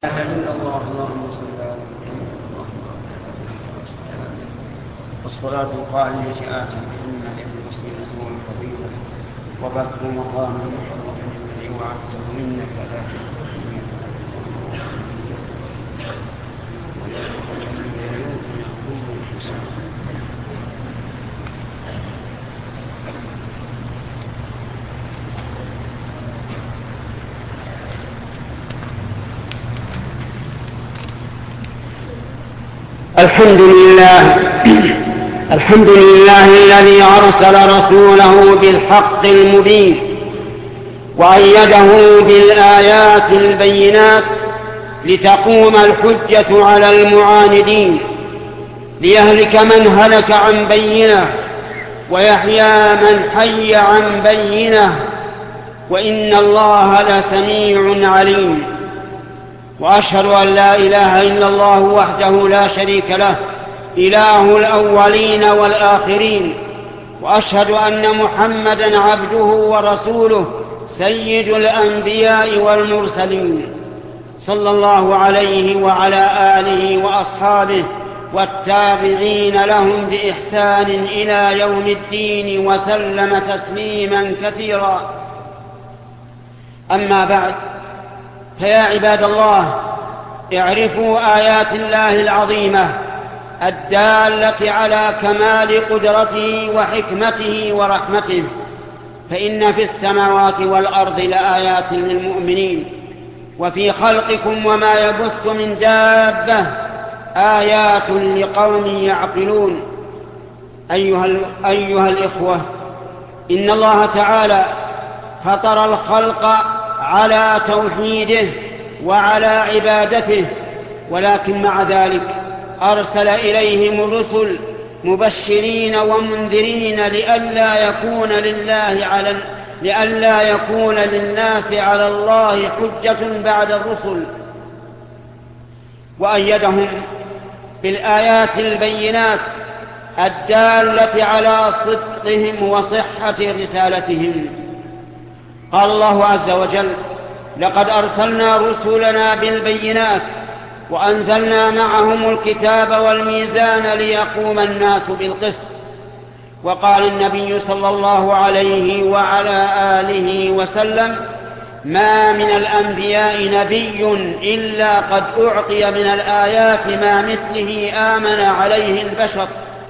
إلا الله. اللهم صل على محمد والصلاة القائمة آتي بإن للمسلمين هو الفضيلة وبث مقام محرم الذي وعدته منك لا الحمد لله الذي أرسل رسوله بالحق المبين وأيده بالآيات البينات لتقوم الحجة على المعاندين، ليهلك من هلك عن بينه ويحيى من حي عن بينه، وإن الله لسميع عليم. وأشهد أن لا إله إلا الله وحده لا شريك له، إله الأولين والآخرين، وأشهد أن محمدًا عبده ورسوله سيد الأنبياء والمرسلين، صلى الله عليه وعلى آله وأصحابه والتابعين لهم بإحسان إلى يوم الدين، وسلم تسليمًا كثيرا. أما بعد، فيا عباد الله، اعرفوا آيات الله العظيمة الدالة على كمال قدرته وحكمته ورحمته، فإن في السماوات والأرض لآيات للمؤمنين، وفي خلقكم وما يبث من دابة آيات لقوم يعقلون. أيها الإخوة، إن الله تعالى فطر الخلق على توحيده وعلى عبادته، ولكن مع ذلك أرسل إليهم الرسل مبشرين ومنذرين لئلا يكون للناس على الله حجة بعد الرسل، وأيدهم بالآيات البينات الدالة على صدقهم وصحة رسالتهم. قال الله عز وجل: لقد أرسلنا رسلنا بالبينات وأنزلنا معهم الكتاب والميزان ليقوم الناس بالقسط. وقال النبي صلى الله عليه وعلى آله وسلم: ما من الأنبياء نبي إلا قد أعطي من الآيات ما مثله آمن عليه البشر.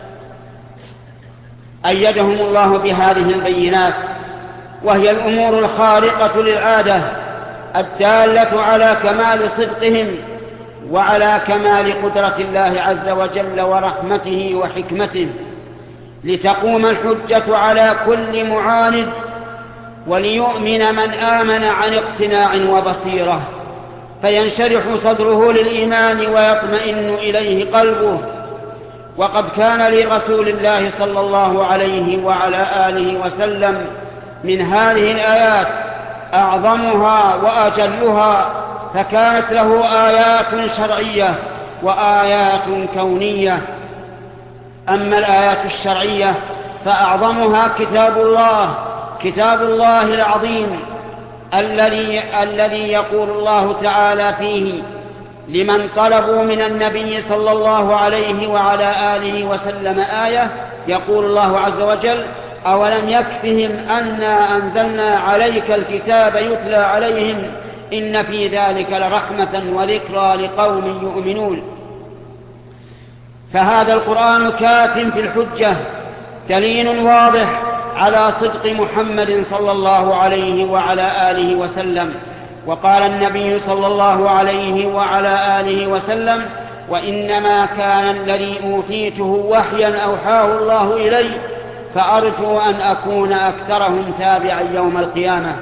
أيدهم الله بهذه البينات، وهي الأمور الخارقة للعادة الدالة على كمال صدقهم وعلى كمال قدرة الله عز وجل ورحمته وحكمته، لتقوم الحجة على كل معاند، وليؤمن من آمن عن اقتناع وبصيرة، فينشرح صدره للإيمان ويطمئن إليه قلبه. وقد كان لرسول الله صلى الله عليه وعلى آله وسلم من هذه الآيات أعظمها وأجلها، فكانت له آيات شرعية وآيات كونية. أما الآيات الشرعية فأعظمها كتاب الله العظيم الذي يقول الله تعالى فيه لمن طلبوا من النبي صلى الله عليه وعلى آله وسلم آية، يقول الله عز وجل: أولم يكفهم أنا أنزلنا عليك الكتاب يتلى عليهم إن في ذلك لرحمة وذكرى لقوم يؤمنون. فهذا القرآن كاف في الحجة، دليل واضح على صدق محمد صلى الله عليه وعلى آله وسلم. وقال النبي صلى الله عليه وعلى آله وسلم: وإنما كان الذي أوتيته وحيا أوحاه الله إلي، فأرجو أن أكون أكثرهم تابعا يوم القيامة.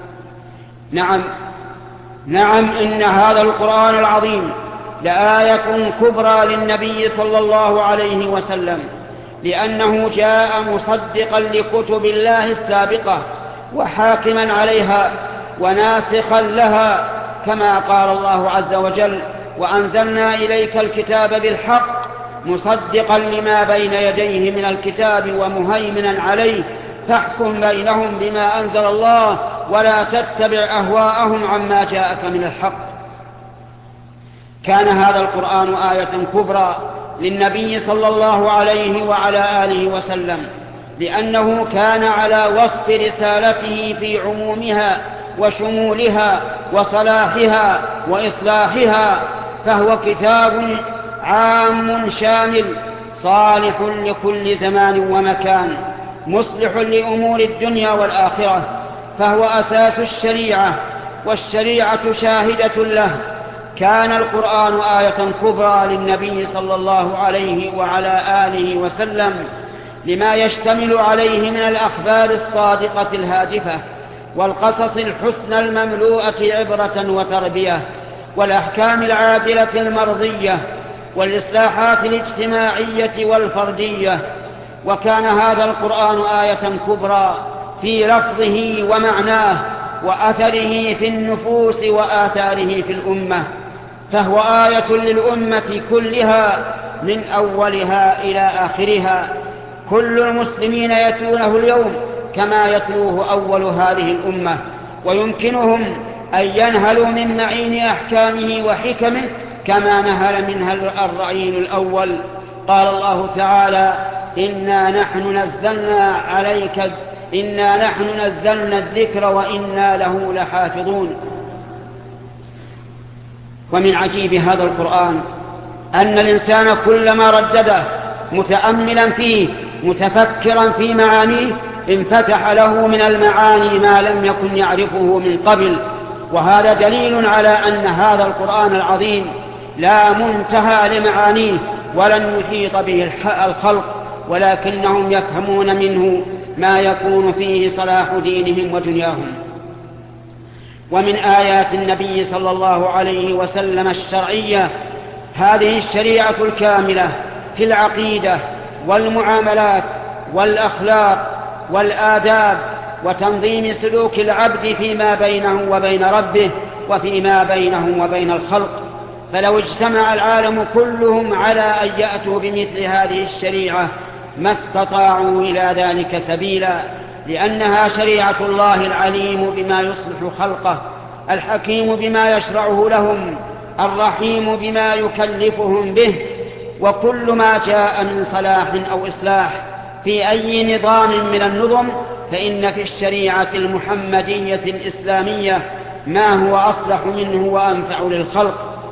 نعم، إن هذا القرآن العظيم لآية كبرى للنبي صلى الله عليه وسلم، لأنه جاء مصدقا لكتب الله السابقة وحاكما عليها وناسخا لها، كما قال الله عز وجل: وأنزلنا إليك الكتاب بالحق مصدقا لما بين يديه من الكتاب ومهيمنا عليه، فاحكم بينهم بما أنزل الله ولا تتبع أهواءهم عما جاءك من الحق. كان هذا القرآن آية كبرى للنبي صلى الله عليه وعلى آله وسلم، لأنه كان على وصف رسالته في عمومها وشمولها وصلاحها وإصلاحها، فهو كتاب عام شامل صالح لكل زمان ومكان، مصلح لأمور الدنيا والآخرة، فهو أساس الشريعة، والشريعة شاهدة له. كان القرآن آية كبرى للنبي صلى الله عليه وعلى آله وسلم لما يشتمل عليه من الأخبار الصادقة الهادفة، والقصص الحسنى المملوءة عبرة وتربية، والأحكام العادلة المرضية، والإصلاحات الاجتماعية والفردية. وكان هذا القرآن آية كبرى في لفظه ومعناه وأثره في النفوس وآثاره في الأمة، فهو آية للأمة كلها من أولها إلى آخرها. كل المسلمين يتلونه اليوم كما يتلوه أول هذه الأمة، ويمكنهم أن ينهلوا من معين أحكامه وحكمه كما نهل منها الرعيل الأول. قال الله تعالى: إنا نحن نزلنا الذكر وإنا له لحافظون. ومن عجيب هذا القرآن أن الإنسان كلما ردده متأملا فيه متفكرا في معانيه انفتح له من المعاني ما لم يكن يعرفه من قبل. وهذا دليل على أن هذا القرآن العظيم لا منتهى لمعانيه ولن يحيط به الخلق، ولكنهم يفهمون منه ما يكون فيه صلاح دينهم ودنياهم. ومن آيات النبي صلى الله عليه وسلم الشرعية هذه الشريعة الكاملة في العقيدة والمعاملات والأخلاق والآداب وتنظيم سلوك العبد فيما بينه وبين ربه وفيما بينه وبين الخلق. فلو اجتمع العالم كلهم على أن يأتوا بمثل هذه الشريعة ما استطاعوا إلى ذلك سبيلا، لأنها شريعة الله العليم بما يصلح خلقه، الحكيم بما يشرعه لهم، الرحيم بما يكلفهم به. وكل ما جاء من صلاح أو إصلاح في أي نظام من النظم فإن في الشريعة المحمدية الإسلامية ما هو أصلح منه وأنفع للخلق.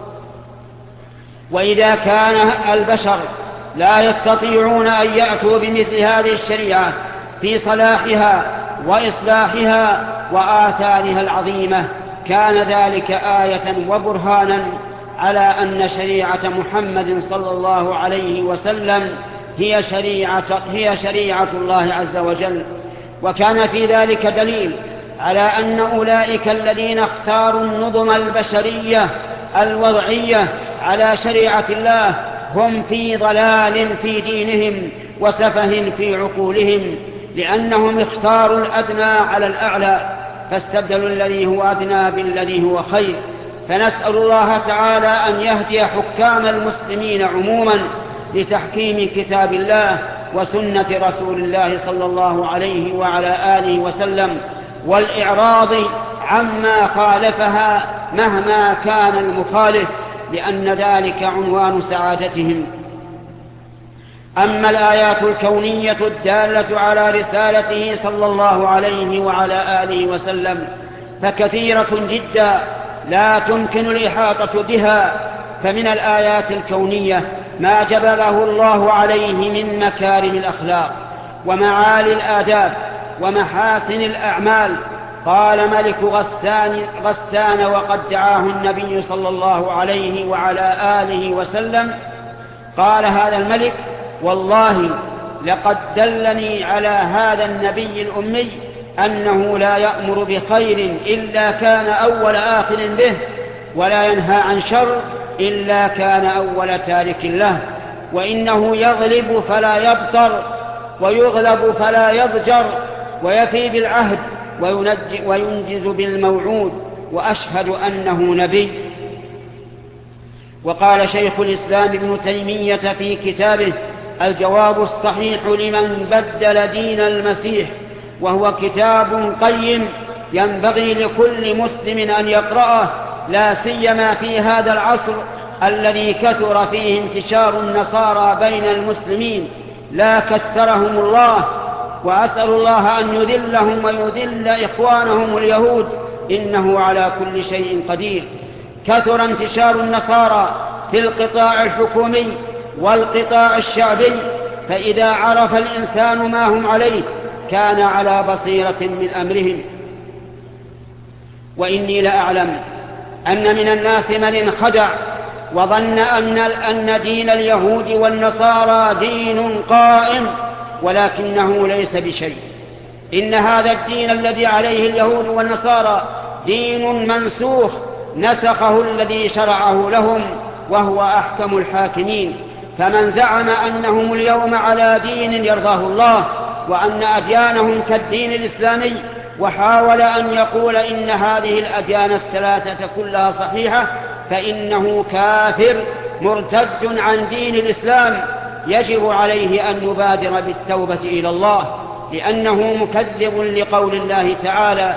وإذا كان البشر لا يستطيعون أن يأتوا بمثل هذه الشريعة في صلاحها وإصلاحها وآثارها العظيمة، كان ذلك آية وبرهانا على أن شريعة محمد صلى الله عليه وسلم هي شريعة الله عز وجل. وكان في ذلك دليل على أن أولئك الذين اختاروا النظم البشرية الوضعية على شريعة الله هم في ضلال في دينهم وسفه في عقولهم، لأنهم اختاروا الأدنى على الأعلى فاستبدلوا الذي هو أدنى بالذي هو خير. فنسأل الله تعالى أن يهدي حكام المسلمين عموما لتحكيم كتاب الله وسنة رسول الله صلى الله عليه وعلى آله وسلم، والإعراض عما خالفها مهما كان المخالف، لأن ذلك عنوان سعادتهم. أما الآيات الكونية الدالة على رسالته صلى الله عليه وعلى آله وسلم فكثيرة جدا لا تمكن الإحاطة بها. فمن الآيات الكونية ما جبله الله عليه من مكارم الأخلاق ومعالي الآداب ومحاسن الأعمال. قال ملك غسان وقد دعاه النبي صلى الله عليه وعلى آله وسلم، قال هذا الملك: والله لقد دلني على هذا النبي الأمي أنه لا يأمر بخير إلا كان أول آخر به، ولا ينهى عن شر إلا كان أول تارك له، وإنه يغلب فلا يبطر ويغلب فلا يضجر ويفي بالعهد وينجز بالموعود، وأشهد أنه نبي. وقال شيخ الإسلام ابن تيمية في كتابه الجواب الصحيح لمن بدل دين المسيح، وهو كتاب قيم ينبغي لكل مسلم أن يقرأه، لا سيما في هذا العصر الذي كثر فيه انتشار النصارى بين المسلمين لا كثرهم الله، وأسأل الله أن يذلهم ويذل إخوانهم اليهود، إنه على كل شيء قدير. كثر انتشار النصارى في القطاع الحكومي والقطاع الشعبي، فإذا عرف الإنسان ما هم عليه كان على بصيرة من أمرهم. وإني لأعلم أن من الناس من انخدع وظن أن دين اليهود والنصارى دين قائم، ولكنه ليس بشيء. إن هذا الدين الذي عليه اليهود والنصارى دين منسوخ نسخه الذي شرعه لهم، وهو أحكم الحاكمين. فمن زعم أنهم اليوم على دين يرضاه الله وأن أديانهم كالدين الإسلامي، وحاول أن يقول إن هذه الأديان الثلاثة كلها صحيحة، فإنه كافر مرتد عن دين الإسلام، يجب عليه أن يبادر بالتوبة إلى الله، لأنه مكذب لقول الله تعالى: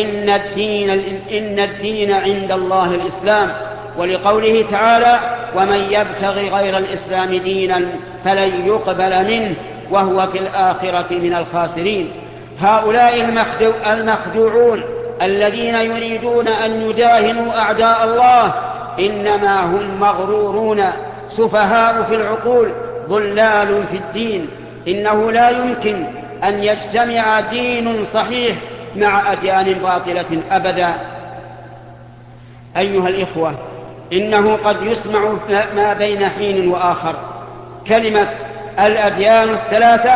إن الدين عند الله الإسلام، ولقوله تعالى: ومن يبتغي غير الإسلام دينا فلن يقبل منه وهو في الآخرة من الخاسرين. هؤلاء المخدوعون الذين يريدون أن يداهنوا أعداء الله إنما هم مغرورون سفهاء في العقول ضلال في الدين. إنه لا يمكن أن يجتمع دين صحيح مع أديان باطلة أبدا. أيها الإخوة، إنه قد يسمع ما بين حين وآخر كلمة الأديان الثلاثة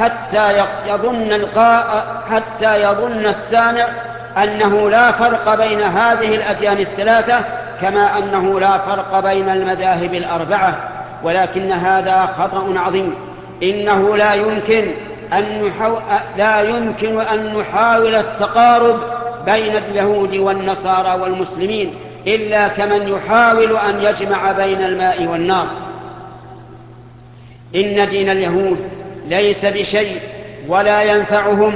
حتى يظن السامع أنه لا فرق بين هذه الأديان الثلاثة، كما أنه لا فرق بين المذاهب الأربعة، ولكن هذا خطأ عظيم. إنه لا يمكن أن نحاول التقارب بين اليهود والنصارى والمسلمين إلا كمن يحاول أن يجمع بين الماء والنار. إن دين اليهود ليس بشيء ولا ينفعهم،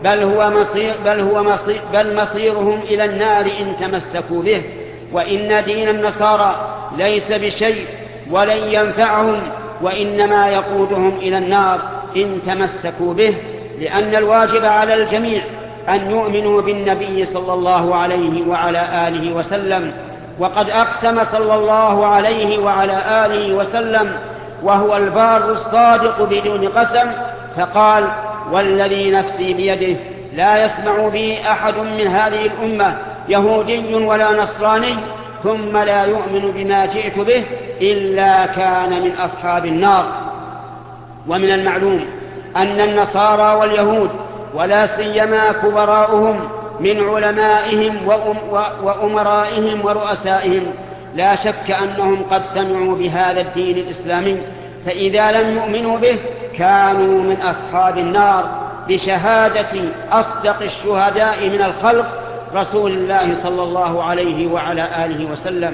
بل مصيرهم إلى النار إن تمسكوا به. وإن دين النصارى ليس بشيء ولن ينفعهم، وإنما يقودهم إلى النار إن تمسكوا به، لأن الواجب على الجميع أن يؤمنوا بالنبي صلى الله عليه وعلى آله وسلم. وقد أقسم صلى الله عليه وعلى آله وسلم وهو البار الصادق بدون قسم، فقال: والذي نفسي بيده لا يسمع بي أحد من هذه الأمة يهودي ولا نصراني ثم لا يؤمن بما جئت به إلا كان من أصحاب النار. ومن المعلوم أن النصارى واليهود ولا سيما كبراؤهم من علمائهم وأمرائهم ورؤسائهم لا شك أنهم قد سمعوا بهذا الدين الإسلامي، فإذا لم يؤمنوا به كانوا من أصحاب النار بشهادة أصدق الشهداء من الخلق رسول الله صلى الله عليه وعلى آله وسلم.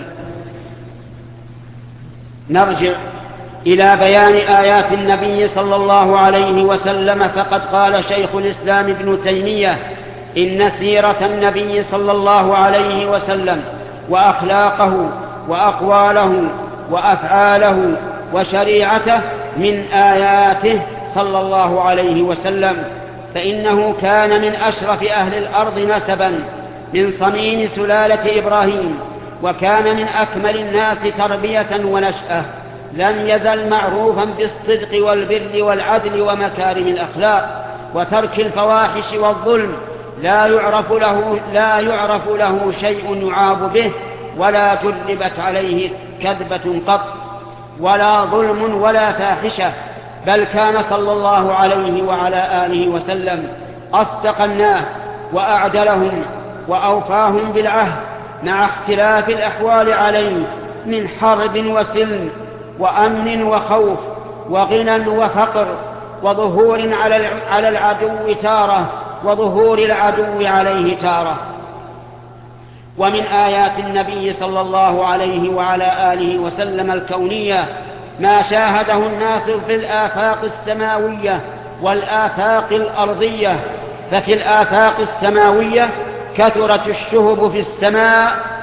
نرجع إلى بيان آيات النبي صلى الله عليه وسلم، فقد قال شيخ الإسلام ابن تيمية: إن سيرة النبي صلى الله عليه وسلم وأخلاقه وأقواله وأفعاله وشريعته من آياته صلى الله عليه وسلم، فإنه كان من أشرف أهل الأرض نسبا من صميم سلالة إبراهيم، وكان من أكمل الناس تربية ونشأة، لم يزل معروفا بالصدق والبر والعدل ومكارم الأخلاق وترك الفواحش والظلم، لا يعرف له شيء يعاب به، ولا جربت عليه كذبة قط، ولا ظلم ولا فاحشة، بل كان صلى الله عليه وعلى آله وسلم أصدق الناس وأعدلهم وأوفاهم بالعهد، مع اختلاف الأحوال عليه من حرب وسلم وأمن وخوف وغنى وفقر وظهور على العدو تارة وظهور العدو عليه تارة. ومن آيات النبي صلى الله عليه وعلى آله وسلم الكونية ما شاهده الناس في الآفاق السماوية والآفاق الأرضية. ففي الآفاق السماوية كثرت الشهب في السماء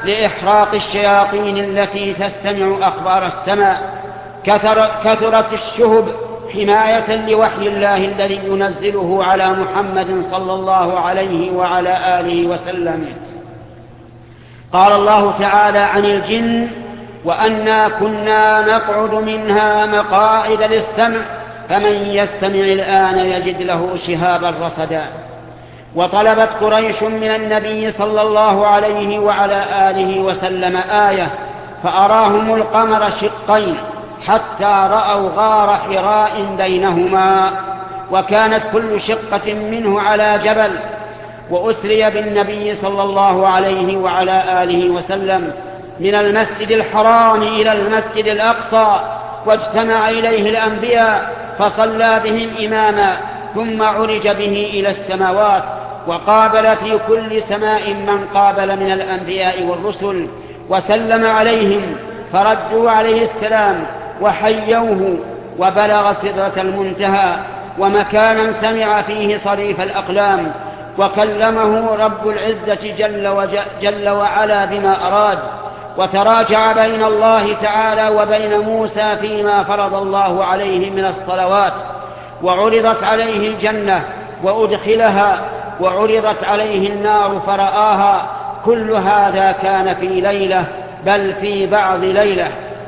لإحراق الشياطين التي تستمع أخبار السماء. كثرت الشهب حماية لوحي الله الذي ينزله على محمد صلى الله عليه وعلى آله وسلم. قال الله تعالى عن الجن: وأنا كنا نقعد منها مقاعد للسمع فمن يستمع الآن يجد له شهابا رصدا. وطلبت قريش من النبي صلى الله عليه وعلى آله وسلم آية فأراهم القمر شقين حتى رأوا غار حراء بينهما، وكانت كل شقة منه على جبل. وأسري بالنبي صلى الله عليه وعلى آله وسلم من المسجد الحرام إلى المسجد الأقصى، واجتمع إليه الأنبياء فصلى بهم إماما، ثم عرج به إلى السماوات، وقابل في كل سماء من قابل من الأنبياء والرسل وسلم عليهم، فردوا عليه السلام وحيوه، وبلغ سدرة المنتهى ومكانا سمع فيه صريف الأقلام، وكلمه رب العزة جل وعلا بما أراد. وتراجع بين الله تعالى وبين موسى فيما فرض الله عليه من الصلوات، وعرضت عليه الجنة وأدخلها، وعرضت عليه النار فرآها. كل هذا كان في ليلة، بل في بعض ليلة،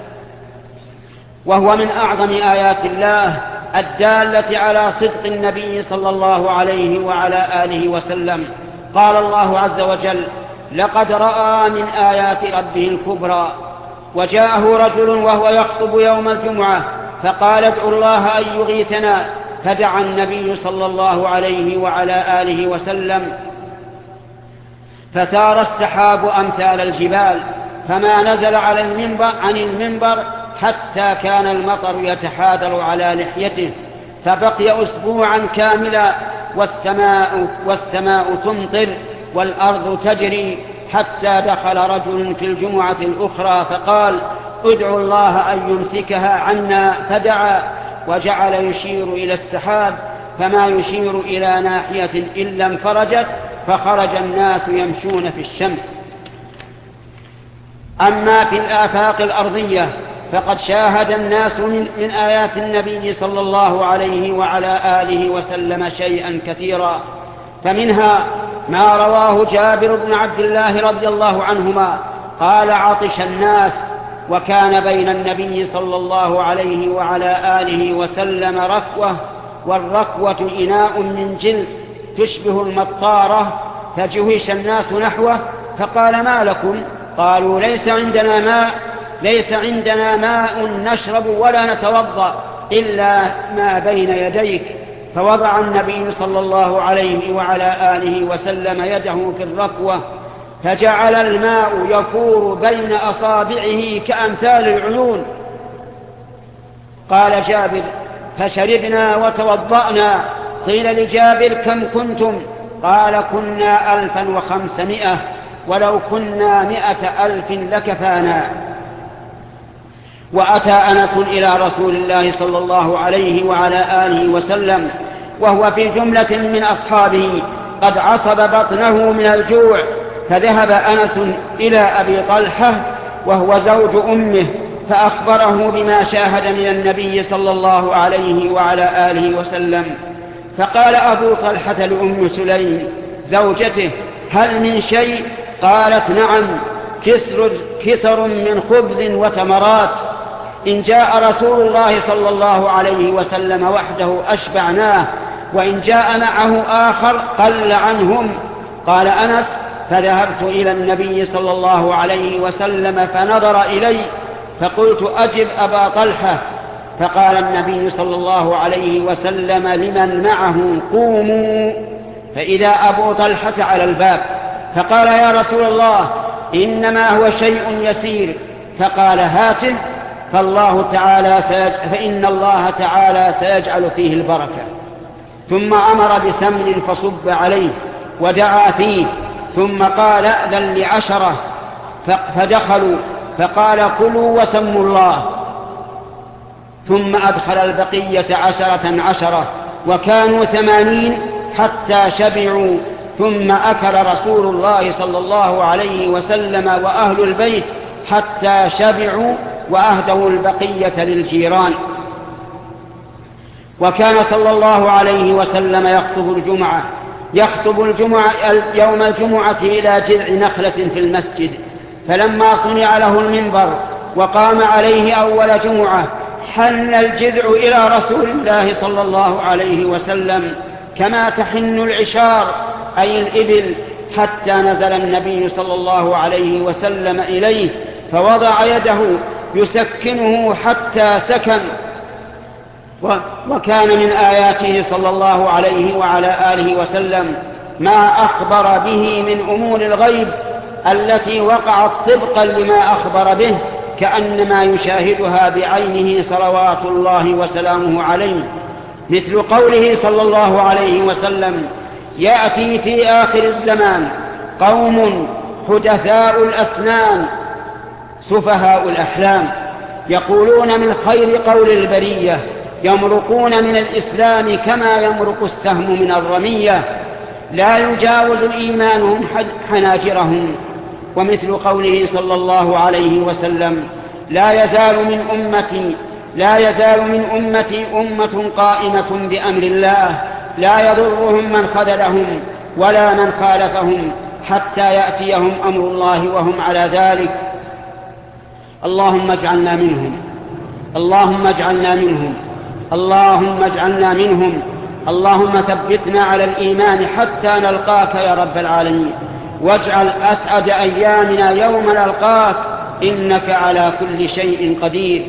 وهو من أعظم آيات الله الدالة على صدق النبي صلى الله عليه وعلى آله وسلم. قال الله عز وجل: لقد رأى من آيات ربه الكبرى. وجاءه رجل وهو يخطب يوم الجمعة فقال: ادعوا الله أن يغيثنا، فدعا النبي صلى الله عليه وعلى آله وسلم، فسار السحاب أمثال الجبال، فما نزل عن المنبر حتى كان المطر يتحادر على لحيته، فبقي أسبوعا كاملا والسماء تمطر والأرض تجري، حتى دخل رجل في الجمعة الأخرى فقال: ادعوا الله أن يمسكها عنا، فدعا، وجعل يشير إلى السحاب، فما يشير إلى ناحية إلا انفرجت، فخرج الناس يمشون في الشمس. أما في الآفاق الأرضية فقد شاهد الناس من آيات النبي صلى الله عليه وعلى آله وسلم شيئا كثيرا، فمنها ما رواه جابر بن عبد الله رضي الله عنهما قال: عطش الناس، وكان بين النبي صلى الله عليه وعلى آله وسلم ركوة، والركوة إناء من جلد تشبه المطارة، فجهش الناس نحوه فقال: ما لكم؟ قالوا: ليس عندنا ماء نشرب ولا نتوضأ إلا ما بين يديك. فوضع النبي صلى الله عليه وعلى آله وسلم يده في الركوة، فجعل الماء يفور بين أصابعه كأمثال العيون. قال جابر: فشربنا وتوضأنا. قيل لجابر: كم كنتم؟ قال: كنا 1500، ولو كنا 100,000 لكفانا. وأتى أنس إلى رسول الله صلى الله عليه وعلى آله وسلم وهو في جملة من أصحابه قد عصب بطنه من الجوع، فذهب أنس إلى أبي طلحة وهو زوج أمه فأخبره بما شاهد من النبي صلى الله عليه وعلى آله وسلم. فقال أبو طلحة لأم سليم زوجته: هل من شيء؟ قالت: نعم، كسر من خبز وتمرات، إن جاء رسول الله صلى الله عليه وسلم وحده أشبعناه، وإن جاء معه آخر قل عنهم. قال أنس: فذهبت إلى النبي صلى الله عليه وسلم فنظر إلي، فقلت: أجب أبا طلحة. فقال النبي صلى الله عليه وسلم لمن معه: قوموا. فإذا أبو طلحة على الباب، فقال: يا رسول الله، إنما هو شيء يسير. فقال: هاته، فإن الله تعالى سيجعل فيه البركة. ثم أمر بسمن فصب عليه ودعا فيه، ثم قال: أذن ل10، فدخلوا، فقال: كلوا وسموا الله. ثم أدخل البقية 10، وكانوا 80 حتى شبعوا، ثم أكل رسول الله صلى الله عليه وسلم وأهل البيت حتى شبعوا وأهدوا البقية للجيران. وكان صلى الله عليه وسلم يخطب يوم الجمعة إلى جذع نخلة في المسجد، فلما صنع له المنبر وقام عليه أول جمعة حن الجذع إلى رسول الله صلى الله عليه وسلم كما تحن العشار أي الإبل، حتى نزل النبي صلى الله عليه وسلم إليه فوضع يده يسكنه حتى سكن. وكان من آياته صلى الله عليه وعلى آله وسلم ما أخبر به من أمور الغيب التي وقعت طبقا لما أخبر به، كأنما يشاهدها بعينه صلوات الله وسلامه عليه، مثل قوله صلى الله عليه وسلم: يأتي في آخر الزمان قوم حدثاء الأسنان سفهاء الأحلام، يقولون من خير قول البرية، يمرقون من الإسلام كما يمرق السهم من الرمية، لا يجاوز إيمانهم حناجرهم. ومثل قوله صلى الله عليه وسلم: لا يزال من أمتي أمة قائمة بأمر الله لا يضرهم من خذلهم ولا من خالفهم حتى يأتيهم أمر الله وهم على ذلك. اللهم اجعلنا منهم، اللهم اجعلنا منهم، اللهم اجعلنا منهم. اللهم ثبتنا على الإيمان حتى نلقاك يا رب العالمين، واجعل أسعد أيامنا يوم نلقاك، إنك على كل شيء قدير.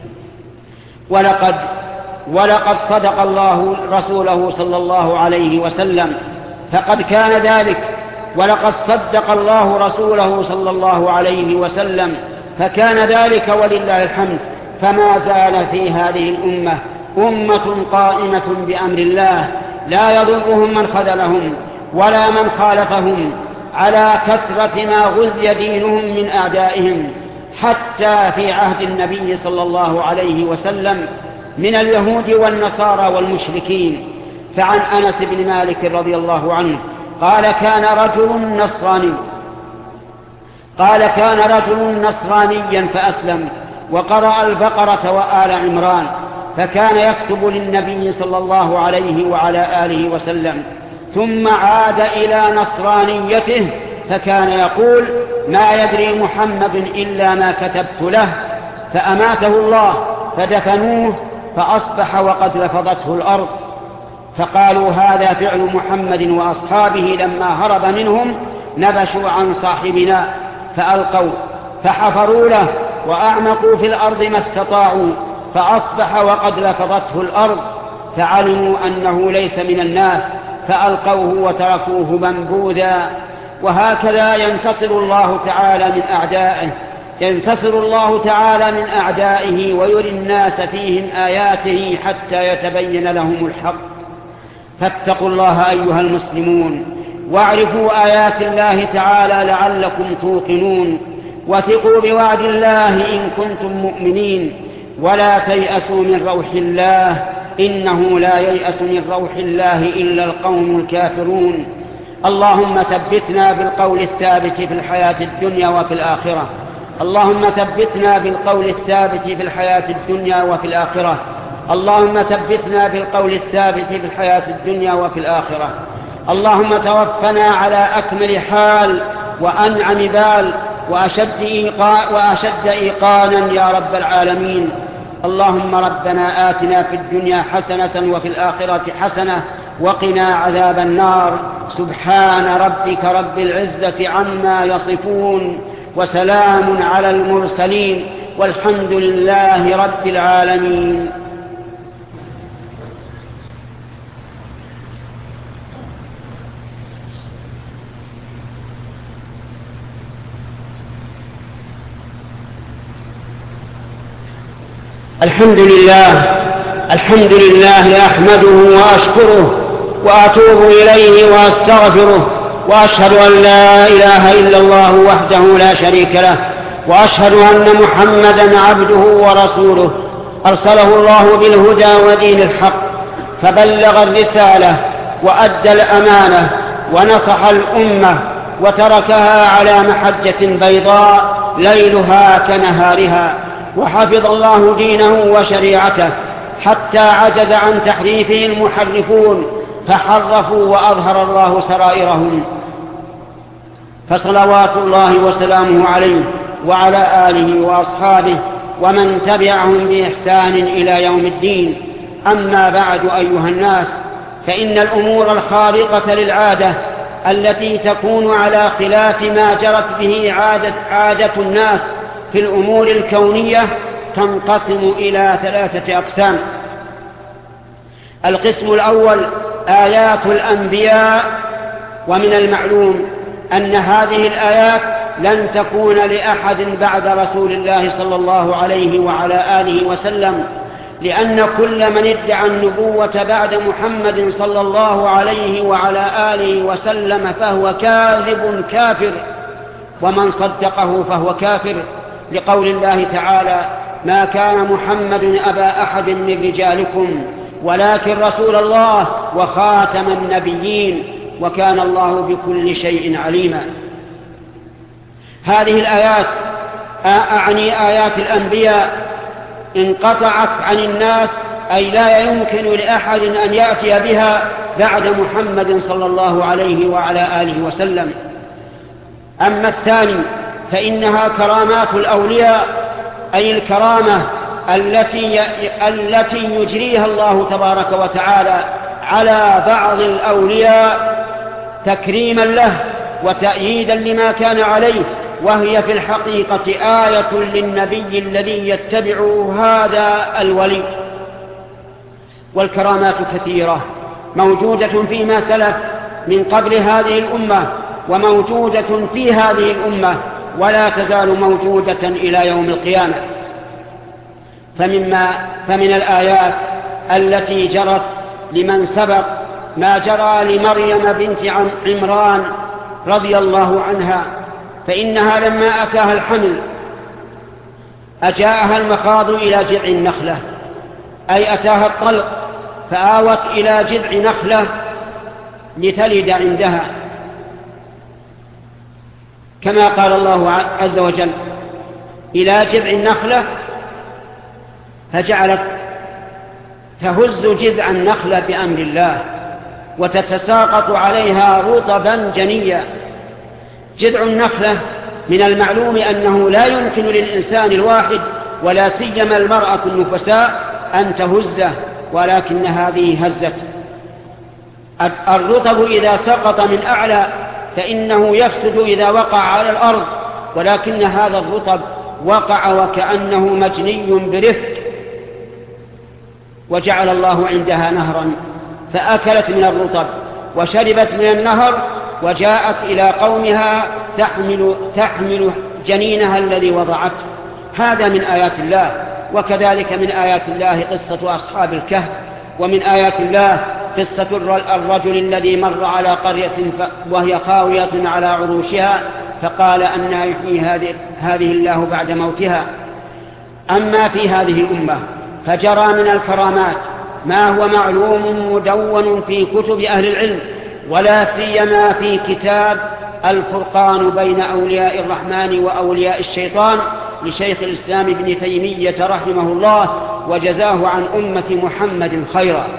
ولقد صدق الله رسوله صلى الله عليه وسلم فقد كان ذلك، ولقد صدق الله رسوله صلى الله عليه وسلم فكان ذلك ولله الحمد. فما زال في هذه الأمة أمة قائمة بأمر الله لا يضرهم من خذلهم ولا من خالفهم، على كثرة ما غزي دينهم من أعدائهم، حتى في عهد النبي صلى الله عليه وسلم من اليهود والنصارى والمشركين. فعن أنس بن مالك رضي الله عنه قال: كان رجل نصرانيا فأسلم وقرأ البقرة وآل عمران، فكان يكتب للنبي صلى الله عليه وعلى آله وسلم، ثم عاد إلى نصرانيته فكان يقول: ما يدري محمد إلا ما كتبت له، فأماته الله فدفنوه فأصبح وقد لفظته الأرض. فقالوا: هذا فعل محمد وأصحابه لما هرب منهم نبشوا عن صاحبنا فألقوا فحفروا له وأعمقوا في الأرض ما استطاعوا، فأصبح وقد لفظته الأرض، فعلموا أنه ليس من الناس فألقوه وتركوه منبوذا. وهكذا ينتصر الله تعالى من أعدائه ويري الناس فيهم آياته حتى يتبين لهم الحق. فاتقوا الله أيها المسلمون، واعرفوا آيات الله تعالى لعلكم توقنون، وثقوا بوعد الله إن كنتم مؤمنين، ولا تيأسوا من روح الله، إنه لا ييأس من روح الله إلا القوم الكافرون. اللهم ثبتنا بالقول الثابت في الحياة الدنيا وفي الآخرة، اللهم ثبتنا بالقول الثابت في الحياة الدنيا وفي الآخرة، اللهم ثبتنا بالقول الثابت في الحياة الدنيا وفي الآخرة. اللهم توفنا على أكمل حال وأنعم بال وأشد إيقانا يا رب العالمين. اللهم ربنا آتنا في الدنيا حسنة وفي الآخرة حسنة وقنا عذاب النار. سبحان ربك رب العزة عما يصفون، وسلام على المرسلين، والحمد لله رب العالمين. الحمد لله أحمده وأشكره وأتوب إليه وأستغفره، وأشهد أن لا إله إلا الله وحده لا شريك له، وأشهد أن محمدا عبده ورسوله أرسله الله بالهدى ودين الحق، فبلغ الرسالة وأدى الأمانة ونصح الأمة وتركها على محجة بيضاء ليلها كنهارها، وحفظ الله دينه وشريعته حتى عجز عن تحريفه المحرفون فحرفوا وأظهر الله سرائرهم. فصلوات الله وسلامه عليه وعلى آله وأصحابه ومن تبعهم بإحسان إلى يوم الدين. أما بعد أيها الناس، فإن الأمور الخارقة للعادة التي تكون على خلاف ما جرت به عادة الناس في الأمور الكونية تنقسم إلى 3 أقسام. القسم الأول آيات الأنبياء، ومن المعلوم أن هذه الآيات لن تكون لأحد بعد رسول الله صلى الله عليه وعلى آله وسلم، لأن كل من ادعى النبوة بعد محمد صلى الله عليه وعلى آله وسلم فهو كاذب كافر، ومن صدقه فهو كافر، لقول الله تعالى: ما كان محمد أبا أحد من رجالكم ولكن رسول الله وخاتم النبيين وكان الله بكل شيء عليما. هذه الآيات أعني آيات الأنبياء انقطعت عن الناس، أي لا يمكن لأحد أن يأتي بها بعد محمد صلى الله عليه وعلى آله وسلم. أما الثاني فإنها كرامات الأولياء، أي الكرامة التي يجريها الله تبارك وتعالى على بعض الأولياء تكريما له وتأييدا لما كان عليه، وهي في الحقيقة آية للنبي الذي يتبع هذا الولي. والكرامات كثيرة موجودة فيما سلف من قبل هذه الأمة، وموجودة في هذه الأمة، ولا تزال موجودة إلى يوم القيامة. فمن الآيات التي جرت لمن سبق ما جرى لمريم بنت عمران رضي الله عنها، فإنها لما أتاها الحمل أجاءها المخاض إلى جذع النخلة، أي أتاها الطلق فآوت إلى جذع نخلة لتلد عندها، كما قال الله عز وجل: إلى جذع النخلة، فجعلت تهز جذع النخلة بأمر الله وتتساقط عليها رطبا جنيا. جذع النخلة من المعلوم أنه لا يمكن للإنسان الواحد ولا سيما المرأة النفساء أن تهزه، ولكن هذه هزت. الرطب إذا سقط من أعلى فإنه يفسد إذا وقع على الأرض، ولكن هذا الرطب وقع وكأنه مجني برفق، وجعل الله عندها نهرا فأكلت من الرطب وشربت من النهر، وجاءت إلى قومها تحمل جنينها الذي وضعته. هذا من آيات الله. وكذلك من آيات الله قصة أصحاب الكهف، ومن آيات الله قصة الرجل الذي مر على قرية وهي خاوية على عروشها فقال: أنى يحيي هذه الله بعد موتها. أما في هذه الأمة فجرى من الكرامات ما هو معلوم مدون في كتب أهل العلم، ولا سيما في كتاب الفرقان بين أولياء الرحمن وأولياء الشيطان لشيخ الإسلام ابن تيمية رحمه الله، وجزاه عن أمة محمد خيرا.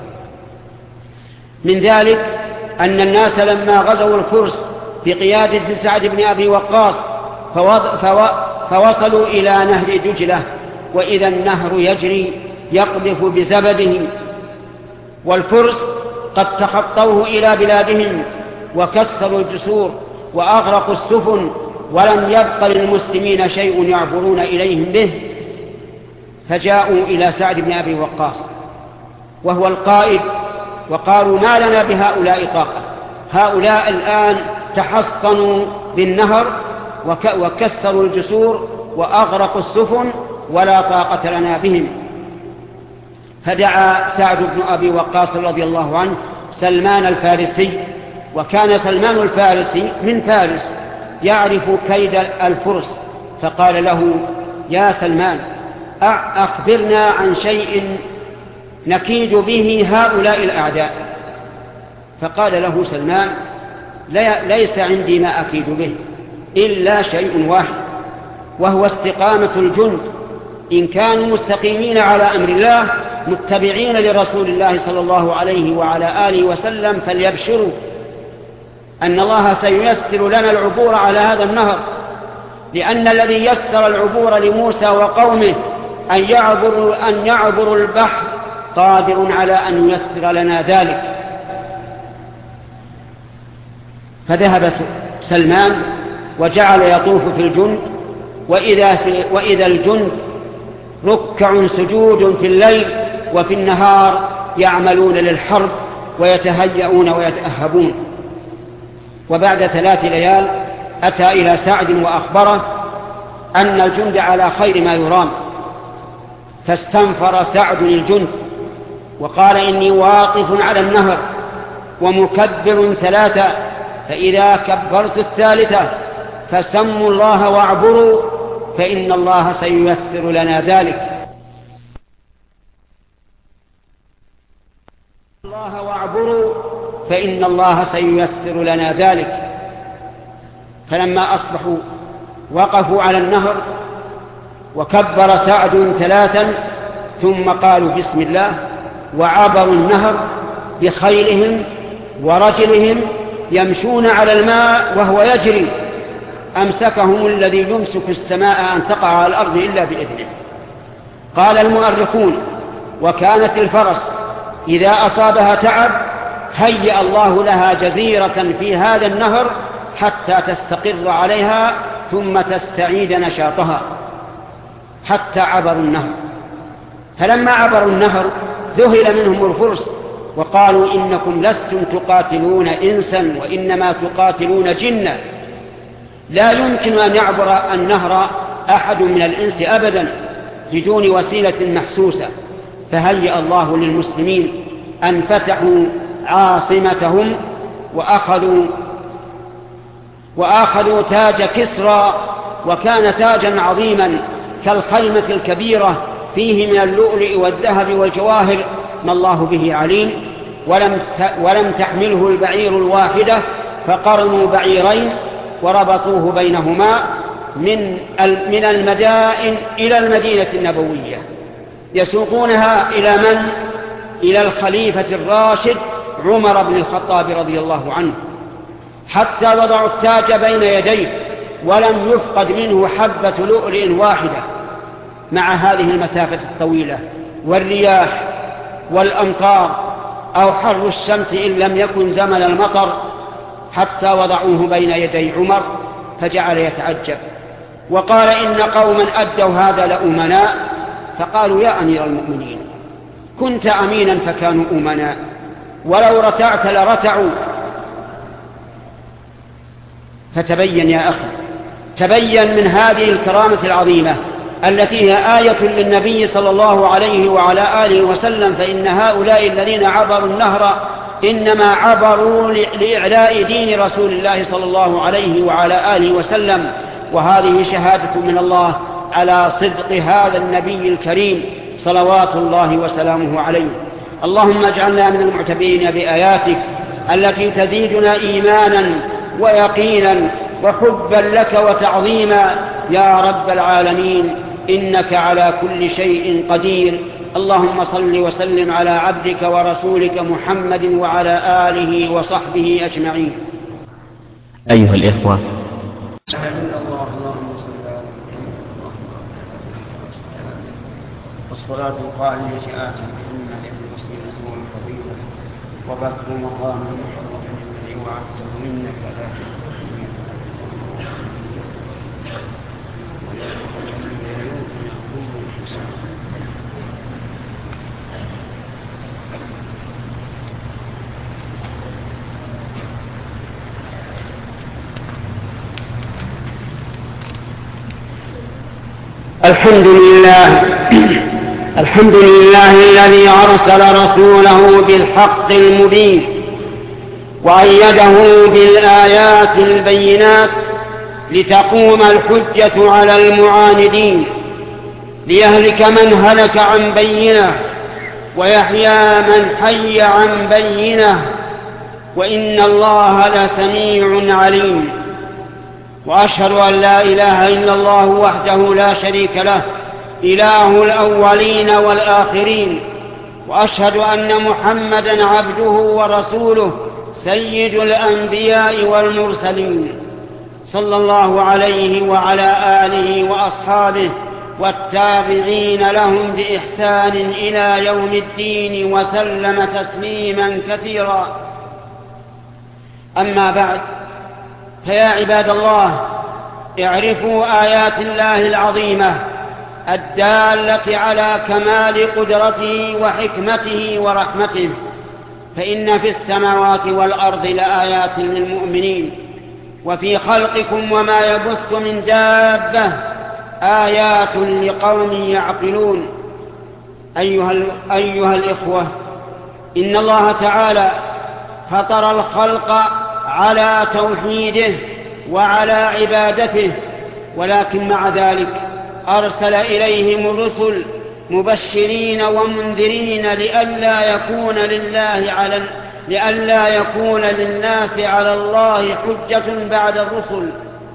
من ذلك أن الناس لما غزوا الفرس بقيادة سعد بن أبي وقاص فوصلوا إلى نهر دجلة، وإذا النهر يجري يقذف بزبده، والفرس قد تخطوه إلى بلادهم وكسروا الجسور وأغرقوا السفن، ولم يبق للمسلمين شيء يعبرون إليهم به. فجاءوا إلى سعد بن أبي وقاص وهو القائد وقالوا: ما لنا بهؤلاء طاقة، هؤلاء الآن تحصنوا بالنهر وكسروا الجسور وأغرقوا السفن ولا طاقة لنا بهم. فدعا سعد بن أبي وقاص رضي الله عنه سلمان الفارسي، وكان سلمان الفارسي من فارس يعرف كيد الفرس، فقال له: يا سلمان، أخبرنا عن شيء نكيد به هؤلاء الأعداء. فقال له سلمان: ليس عندي ما أكيد به إلا شيء واحد، وهو استقامة الجند. إن كانوا مستقيمين على أمر الله متبعين لرسول الله صلى الله عليه وعلى آله وسلم فليبشروا أن الله سييسر لنا العبور على هذا النهر، لأن الذي يسر العبور لموسى وقومه أن يعبروا البحر قادر على أن ييسر لنا ذلك. فذهب سلمان وجعل يطوف في الجند، وإذا الجند ركع سجود في الليل، وفي النهار يعملون للحرب ويتهيئون ويتأهبون. وبعد 3 ليال أتى إلى سعد وأخبره أن الجند على خير ما يرام، فاستنفر سعد الجند وقال إني واقف على النهر ومكبر 3، فإذا كبرت 3 فسموا الله واعبروا فإن الله سييسر لنا ذلك. الله واعبروا فإن الله سييسر لنا ذلك. فلما أصبحوا وقفوا على النهر وكبر سعد 3 ثم قالوا بسم الله، وعبروا النهر بخيلهم ورجلهم يمشون على الماء وهو يجري. أمسكهم الذي يمسك السماء أن تقع على الأرض إلا بإذنه. قال المؤرخون: وكانت الفرس إذا أصابها تعب هيأ الله لها جزيرة في هذا النهر حتى تستقر عليها ثم تستعيد نشاطها، حتى عبروا النهر. فلما عبروا النهر ذهل منهم الفرس وقالوا: إنكم لستم تقاتلون إنسا وإنما تقاتلون جنا، لا يمكن أن يعبر النهر أحد من الإنس أبدا بدون وسيلة محسوسة. فهيأ الله للمسلمين أن فتحوا عاصمتهم وأخذوا تاج كسرى، وكان تاجا عظيما كالخيمة الكبيرة فيه من اللؤلؤ والذهب والجواهر ما الله به عليم. ولم تحمله البعير الواحدة، فقرنوا بعيرين وربطوه بينهما من المدائن إلى المدينة النبوية، يسوقونها إلى من؟ إلى الخليفة الراشد عمر بن الخطاب رضي الله عنه، حتى وضعوا التاج بين يديه ولم يفقد منه حبة لؤلؤ واحدة. مع هذه المسافة الطويلة والرياح والأمطار أو حر الشمس إن لم يكن زمن المطر، حتى وضعوه بين يدي عمر، فجعل يتعجب وقال: إن قوما أدوا هذا لأمناء. فقالوا: يا أمير المؤمنين، كنت أمينا فكانوا أمناء، ولو رتعت لرتعوا. فتبين يا أخي، تبين من هذه الكرامة العظيمة التي هي آية للنبي صلى الله عليه وعلى آله وسلم، فإن هؤلاء الذين عبروا النهر إنما عبروا لإعلاء دين رسول الله صلى الله عليه وعلى آله وسلم. وهذه شهادة من الله على صدق هذا النبي الكريم صلوات الله وسلامه عليه. اللهم اجعلنا من المعتبرين بآياتك التي تزيدنا إيمانا ويقينا وحبا لك وتعظيما يا رب العالمين، إنك على كل شيء قدير. اللهم صل وسلم على عبدك ورسولك محمد وعلى آله وصحبه أجمعين. أيها الإخوة، والصلاة القائمة آتي إن للمسلم هو الفضيلة وبث مقام الذي وعدته منك لا الحمد لله الذي أرسل رسوله بالحق المبين وأيده بالآيات البينات لتقوم الحجة على المعاندين، ليهلك من هلك عن بينه ويحيى من حي عن بينه وإن الله لسميع عليم. وأشهد أن لا إله إلا الله وحده لا شريك له إله الأولين والآخرين، وأشهد أن محمدًا عبده ورسوله سيد الأنبياء والمرسلين، صلى الله عليه وعلى آله وأصحابه والتابعين لهم بإحسان إلى يوم الدين وسلم تسليما كثيرا. أما بعد، فيا عباد الله، اعرفوا آيات الله العظيمة الدالة على كمال قدرته وحكمته ورحمته، فإن في السماوات والأرض لآيات للمؤمنين، وفي خلقكم وما يبث من دابة آيات لقوم يعقلون. أيها الإخوة، إن الله تعالى فطر الخلق على توحيده وعلى عبادته، ولكن مع ذلك أرسل إليهم الرسل مبشرين ومنذرين لئلا يكون للناس على الله حجة بعد الرسل،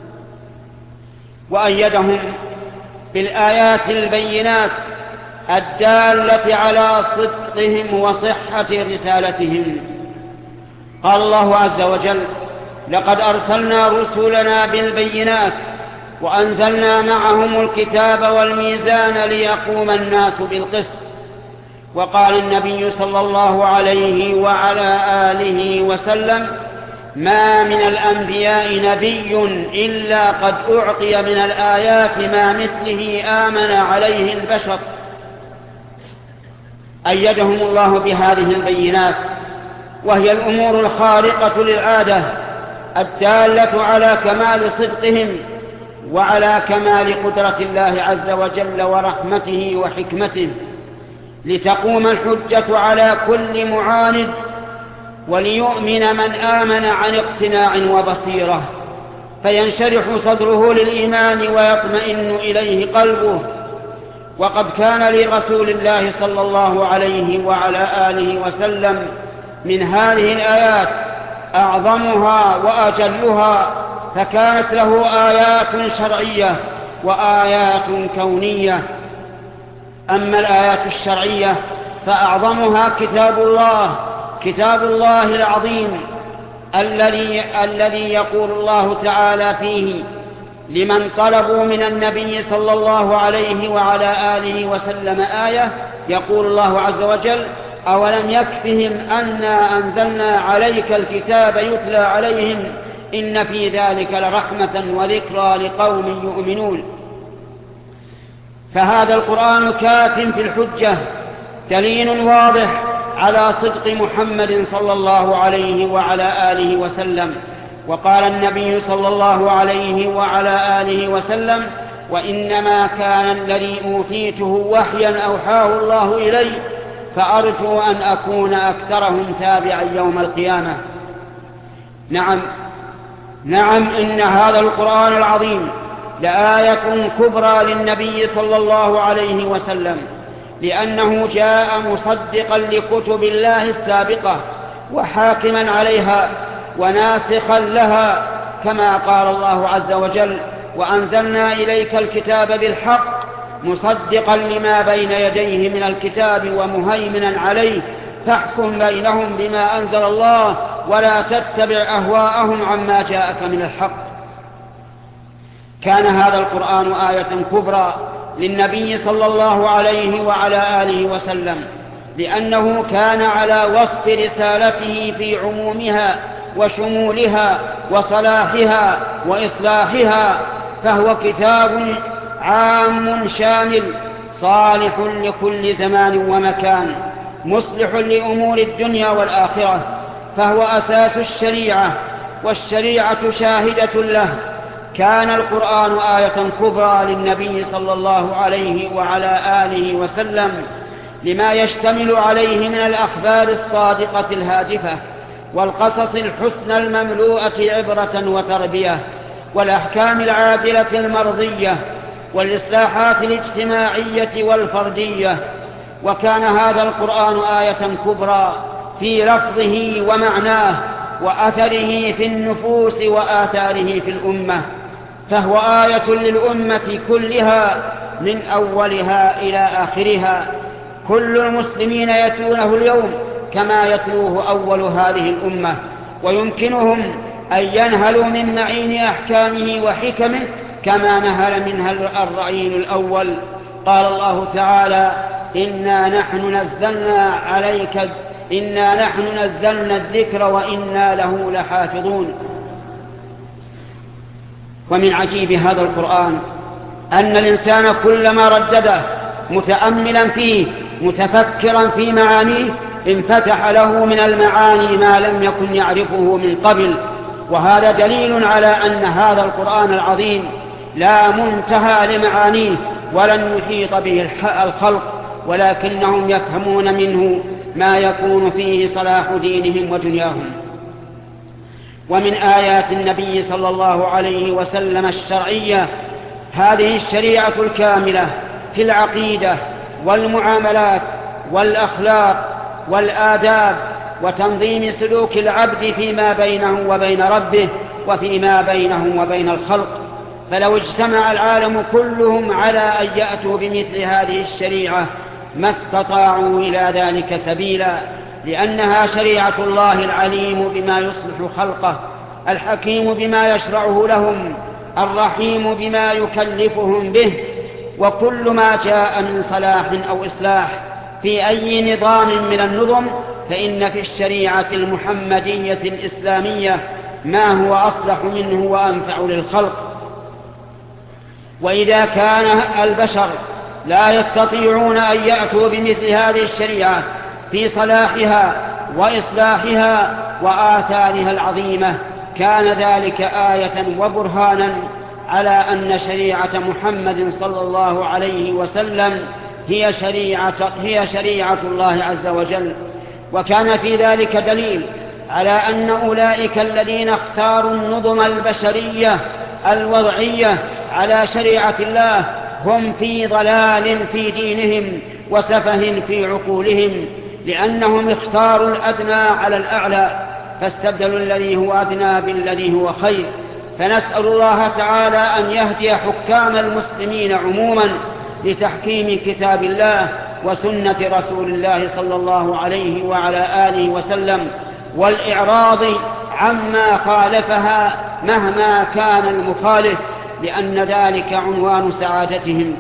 وأيدهم بالآيات البينات الدالة على صدقهم وصحة رسالتهم. قال الله عز وجل: لقد أرسلنا رسلنا بالبينات وأنزلنا معهم الكتاب والميزان ليقوم الناس بالقسط. وقال النبي صلى الله عليه وعلى آله وسلم: ما من الأنبياء نبي إلا قد أعطي من الآيات ما مثله آمن عليه البشر. أيدهم الله بهذه البينات، وهي الأمور الخارقة للعادة الدالة على كمال صدقهم وعلى كمال قدرة الله عز وجل ورحمته وحكمته، لتقوم الحجة على كل معاند، وليؤمن من آمن عن اقتناع وبصيرة، فينشرح صدره للإيمان ويطمئن إليه قلبه. وقد كان لرسول الله صلى الله عليه وعلى آله وسلم من هذه الآيات أعظمها وأجلها، فكانت له آيات شرعية وآيات كونية. أما الآيات الشرعية فأعظمها كتاب الله العظيم الذي يقول الله تعالى فيه لمن طلبوا من النبي صلى الله عليه وعلى آله وسلم آية، يقول الله عز وجل: أولم يكفهم أنا أنزلنا عليك الكتاب يتلى عليهم إن في ذلك لرحمة وذكرى لقوم يؤمنون. فهذا القرآن كاف في الحجة، دليل واضح على صدق محمد صلى الله عليه وعلى آله وسلم. وقال النبي صلى الله عليه وعلى آله وسلم: وإنما كان الذي أوتيته وحيا أوحاه الله إلي، فأرجو أن أكون أكثرهم تابعا يوم القيامة. نعم، إن هذا القرآن العظيم لآية كبرى للنبي صلى الله عليه وسلم، لأنه جاء مصدقا لكتب الله السابقة وحاكما عليها وناسخا لها، كما قال الله عز وجل: وأنزلنا إليك الكتاب بالحق مصدقا لما بين يديه من الكتاب ومهيمنا عليه، فاحكم بينهم بما أنزل الله ولا تتبع أهواءهم عما جاءك من الحق. كان هذا القرآن آية كبرى للنبي صلى الله عليه وعلى آله وسلم، لأنه كان على وصف رسالته في عمومها وشمولها وصلاحها وإصلاحها، فهو كتاب عام شامل صالح لكل زمان ومكان، مصلح لأمور الدنيا والآخرة، فهو أساس الشريعة، والشريعة شاهدة له. كان القرآن آية كبرى للنبي صلى الله عليه وعلى آله وسلم لما يشتمل عليه من الأخبار الصادقة الهادفة، والقصص الحسنى المملوءة عبرة وتربية، والأحكام العادلة المرضية، والإصلاحات الاجتماعية والفردية. وكان هذا القرآن آية كبرى في لفظه ومعناه، وأثره في النفوس وآثاره في الأمة، فهو آية للأمة كلها من أولها إلى آخرها. كل المسلمين يتلونه اليوم كما يتلوه أول هذه الأمة، ويمكنهم أن ينهلوا من معين أحكامه وحكمه كما نهل منها الرعين الأول. قال الله تعالى: إنا نحن نزلنا الذكر وإنا له لحافظون. ومن عجيب هذا القرآن أن الإنسان كلما ردده متأملا فيه متفكرا في معانيه انفتح له من المعاني ما لم يكن يعرفه من قبل. وهذا دليل على أن هذا القرآن العظيم لا منتهى لمعانيه ولن يحيط به الخلق، ولكنهم يفهمون منه ما يكون فيه صلاح دينهم ودنياهم. ومن آيات النبي صلى الله عليه وسلم الشرعية هذه الشريعة الكاملة في العقيدة والمعاملات والأخلاق والآداب وتنظيم سلوك العبد فيما بينه وبين ربه وفيما بينه وبين الخلق. فلو اجتمع العالم كلهم على أن يأتوا بمثل هذه الشريعة ما استطاعوا إلى ذلك سبيلا، لأنها شريعة الله العليم بما يصلح خلقه، الحكيم بما يشرعه لهم، الرحيم بما يكلفهم به. وكل ما جاء من صلاح أو إصلاح في أي نظام من النظم فإن في الشريعة المحمدية الإسلامية ما هو أصلح منه وأنفع للخلق. وإذا كان البشر لا يستطيعون أن يأتوا بمثل هذه الشريعة في صلاحها وإصلاحها وآثارها العظيمة كان ذلك آية وبرهانا على أن شريعة محمد صلى الله عليه وسلم هي شريعة الله عز وجل. وكان في ذلك دليل على أن أولئك الذين اختاروا النظم البشرية الوضعية على شريعة الله هم في ضلال في دينهم وسفه في عقولهم، لأنهم اختاروا الأدنى على الأعلى فاستبدلوا الذي هو أدنى بالذي هو خير. فنسأل الله تعالى أن يهدي حكام المسلمين عموما لتحكيم كتاب الله وسنة رسول الله صلى الله عليه وعلى آله وسلم، والإعراض عما خالفها مهما كان المخالف، لأن ذلك عنوان سعادتهم.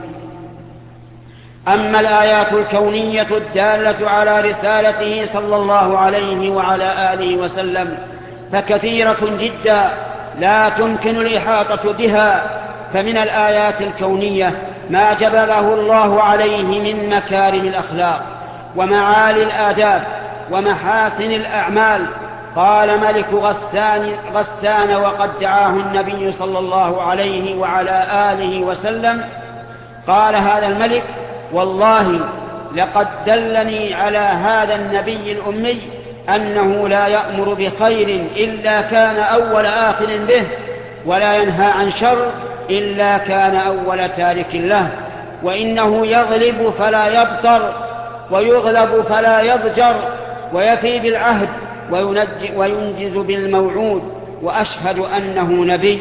أما الآيات الكونية الدالة على رسالته صلى الله عليه وعلى آله وسلم فكثيرة جدا لا تمكن الإحاطة بها. فمن الآيات الكونية ما جبله الله عليه من مكارم الأخلاق ومعالي الآداب ومحاسن الأعمال. قال ملك غسان وقد دعاه النبي صلى الله عليه وعلى آله وسلم، قال هذا الملك: والله لقد دلني على هذا النبي الأمي أنه لا يأمر بخير إلا كان أول آخر به، ولا ينهى عن شر إلا كان أول تارك له، وإنه يغلب فلا يبطر ويغلب فلا يضجر ويفي بالعهد وينجز بالموعود، وأشهد أنه نبي.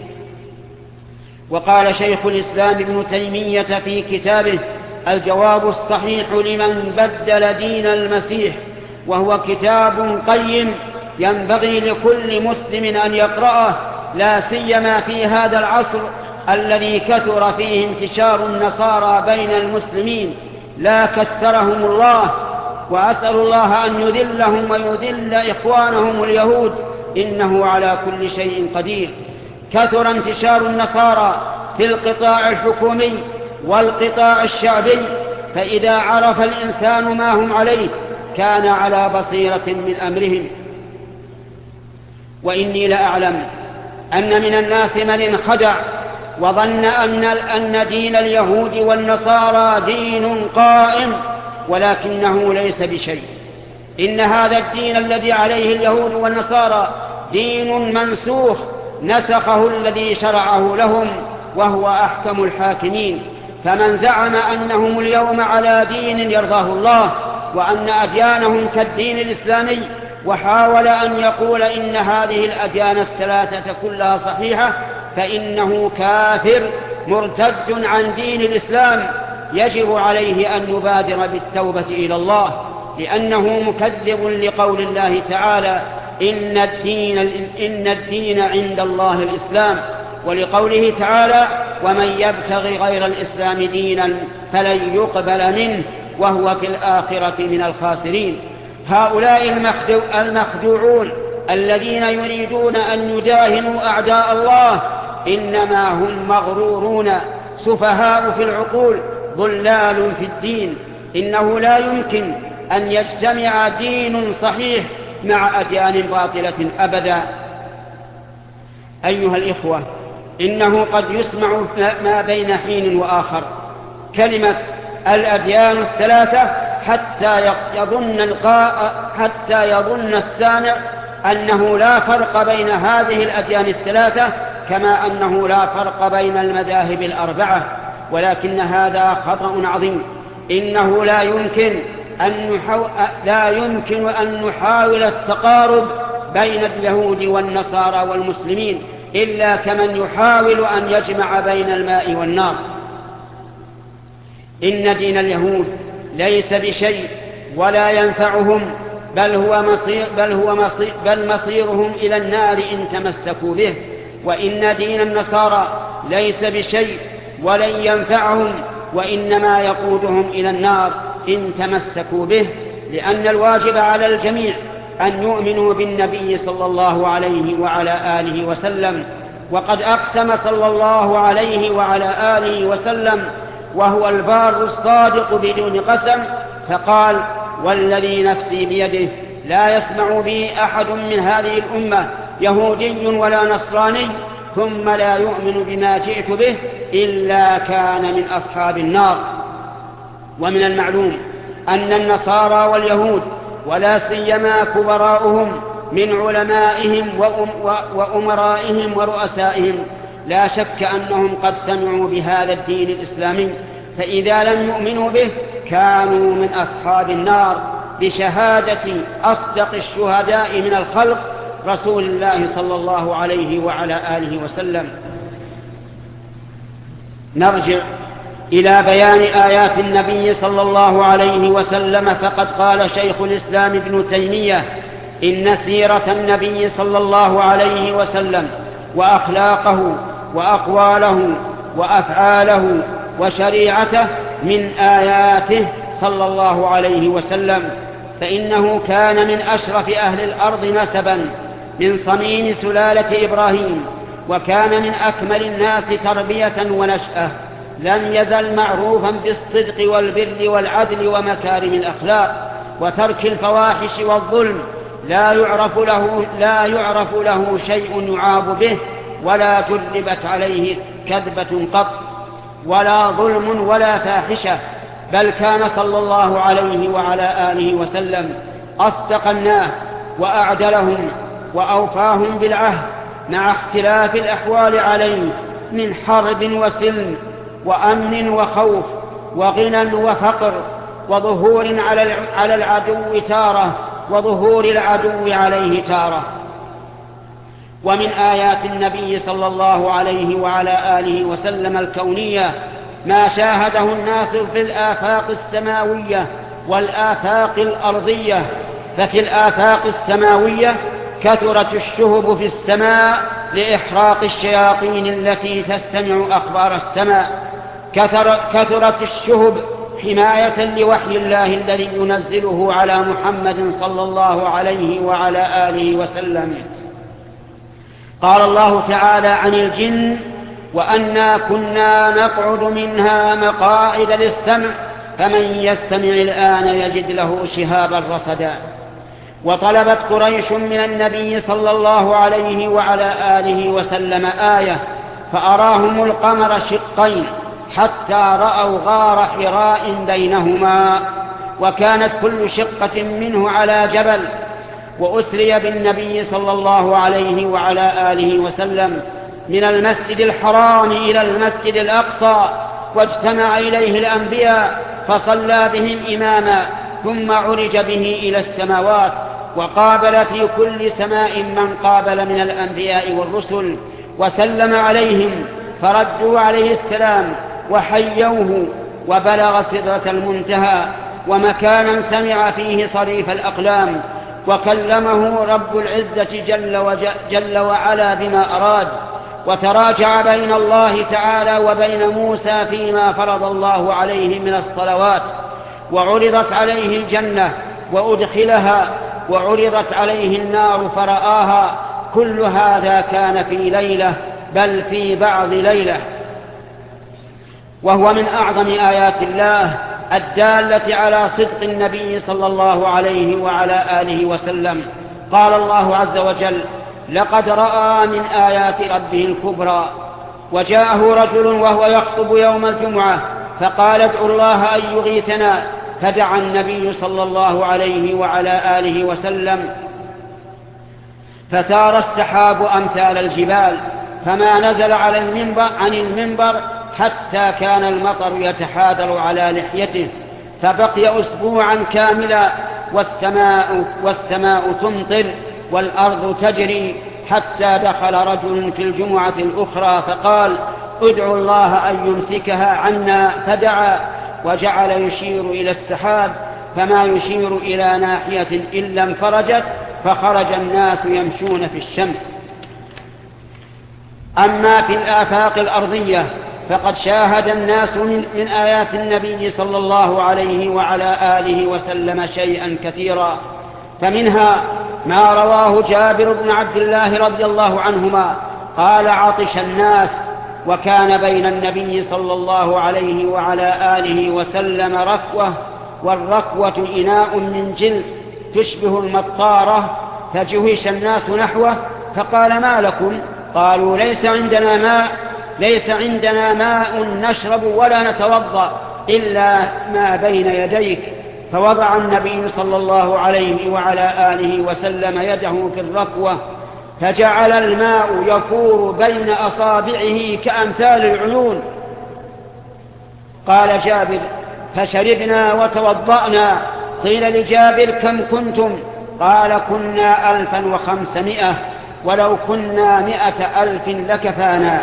وقال شيخ الإسلام ابن تيمية في كتابه الجواب الصحيح لمن بدل دين المسيح، وهو كتاب قيم ينبغي لكل مسلم أن يقرأه، لا سيما في هذا العصر الذي كثر فيه انتشار النصارى بين المسلمين، لا كثرهم الله. وأسأل الله أن يذلهم ويذل إخوانهم اليهود، إنه على كل شيء قدير. كثر انتشار النصارى في القطاع الحكومي والقطاع الشعبي، فإذا عرف الإنسان ما هم عليه كان على بصيرة من أمرهم. وإني لأعلم أن من الناس من انخدع وظن أن دين اليهود والنصارى دين قائم، ولكنه ليس بشيء. إن هذا الدين الذي عليه اليهود والنصارى دين منسوخ نسخه الذي شرعه لهم، وهو أحكم الحاكمين. فمن زعم أنهم اليوم على دين يرضاه الله وأن أديانهم كالدين الإسلامي وحاول أن يقول إن هذه الأديان الثلاثة كلها صحيحة فإنه كافر مرتد عن دين الإسلام، يجب عليه أن يبادر بالتوبة إلى الله، لأنه مكذب لقول الله تعالى إن الدين عند الله الإسلام، ولقوله تعالى ومن يبتغي غير الإسلام دينا فلن يقبل منه وهو في الآخرة من الخاسرين. هؤلاء المخدوعون الذين يريدون أن يداهنوا أعداء الله إنما هم مغرورون سفهاء في العقول ضلال في الدين. إنه لا يمكن أن يجتمع دين صحيح مع أديان باطلة أبدا. أيها الإخوة، إنه قد يسمع ما بين حين وآخر كلمة الأديان الثلاثة حتى يظن السامع أنه لا فرق بين هذه الأديان الثلاثة كما أنه لا فرق بين المذاهب الأربعة، ولكن هذا خطأ عظيم. إنه لا يمكن أن نحاول التقارب بين اليهود والنصارى والمسلمين إلا كمن يحاول أن يجمع بين الماء والنار. إن دين اليهود ليس بشيء ولا ينفعهم، بل مصيرهم إلى النار إن تمسكوا به. وإن دين النصارى ليس بشيء ولن ينفعهم، وإنما يقودهم إلى النار إن تمسكوا به، لأن الواجب على الجميع أن يؤمنوا بالنبي صلى الله عليه وعلى آله وسلم. وقد أقسم صلى الله عليه وعلى آله وسلم وهو البار الصادق بدون قسم، فقال والذي نفسي بيده لا يسمع بي أحد من هذه الأمة يهودي ولا نصراني ثم لا يؤمن بما جئت به إلا كان من أصحاب النار. ومن المعلوم أن النصارى واليهود ولا سيما كبراؤهم من علمائهم وأمرائهم ورؤسائهم لا شك أنهم قد سمعوا بهذا الدين الإسلامي، فإذا لم يؤمنوا به كانوا من أصحاب النار بشهادة أصدق الشهداء من الخلق رسول الله صلى الله عليه وعلى آله وسلم. نرجع إلى بيان آيات النبي صلى الله عليه وسلم، فقد قال شيخ الإسلام ابن تيمية إن سيرة النبي صلى الله عليه وسلم وأخلاقه وأقواله وأفعاله وشريعته من آياته صلى الله عليه وسلم، فإنه كان من أشرف أهل الأرض نسبا من صميم سلالة إبراهيم، وكان من أكمل الناس تربية ونشأة، لم يزل معروفا بالصدق والبر والعدل ومكارم الأخلاق وترك الفواحش والظلم، لا يعرف له شيء يعاب به ولا جربت عليه كذبة قط ولا ظلم ولا فاحشة، بل كان صلى الله عليه وعلى آله وسلم أصدق الناس وأعدلهم وأوفاهم بالعهد، مع اختلاف الأحوال عليه من حرب وسلم وأمن وخوف وغنى وفقر وظهور على العدو تارة وظهور العدو عليه تارة. ومن آيات النبي صلى الله عليه وعلى آله وسلم الكونية ما شاهده الناس في الآفاق السماوية والآفاق الأرضية. ففي الآفاق السماوية كثرت الشهب في السماء لإحراق الشياطين التي تستمع أخبار السماء، كثرت الشهب حماية لوحي الله الذي ينزله على محمد صلى الله عليه وعلى آله وسلم. قال الله تعالى عن الجن وأنا كنا نقعد منها مقاعد للسمع فمن يستمع الآن يجد له شهابا رصدا. وطلبت قريش من النبي صلى الله عليه وعلى آله وسلم آية فأراهم القمر شقين حتى رأوا غار حراء بينهما، وكانت كل شقة منه على جبل. وأسري بالنبي صلى الله عليه وعلى آله وسلم من المسجد الحرام إلى المسجد الأقصى، واجتمع إليه الأنبياء فصلى بهم إماما، ثم عرج به إلى السماوات وقابل في كل سماء من قابل من الأنبياء والرسل وسلم عليهم، فردوا عليه السلام وحيوه، وبلغ سدرة المنتهى ومكانا سمع فيه صريف الأقلام، وكلمه رب العزة جل وعلا بما أراد، وتراجع بين الله تعالى وبين موسى فيما فرض الله عليه من الصلوات، وعرضت عليه الجنة وأدخلها، وعرضت عليه النار فرآها. كل هذا كان في ليلة، بل في بعض ليلة، وهو من أعظم آيات الله الدالة على صدق النبي صلى الله عليه وعلى آله وسلم. قال الله عز وجل: لقد رأى من آيات ربه الكبرى. وجاءه رجل وهو يخطب يوم الجمعة فقال: ادعوا الله أن يغيثنا، فدعا النبي صلى الله عليه وعلى آله وسلم، فسار السحاب أمثال الجبال، فما نزل عن المنبر حتى كان المطر يتحادر على لحيته، فبقي أسبوعا كاملا والسماء تمطر والأرض تجري، حتى دخل رجل في الجمعة الأخرى فقال: ادعوا الله أن يمسكها عنا، فدعا وجعل يشير إلى السحاب، فما يشير إلى ناحية إلا انفرجت، فخرج الناس يمشون في الشمس. أما في الآفاق الأرضية فقد شاهد الناس من آيات النبي صلى الله عليه وعلى آله وسلم شيئا كثيرا، فمنها ما رواه جابر بن عبد الله رضي الله عنهما قال: عطش الناس، وكان بين النبي صلى الله عليه وعلى آله وسلم ركوة، والركوة إناء من جلد تشبه المطارة، فجهش الناس نحوه فقال: ما لكم؟ قالوا: ليس عندنا ماء نشرب ولا نتوضأ إلا ما بين يديك. فوضع النبي صلى الله عليه وعلى آله وسلم يده في الركوة، فجعل الماء يفور بين أصابعه كأمثال العيون. قال جابر: فشربنا وتوضأنا. قيل لجابر: كم كنتم؟ قال: كنا 1500، ولو كنا 100,000 لكفانا.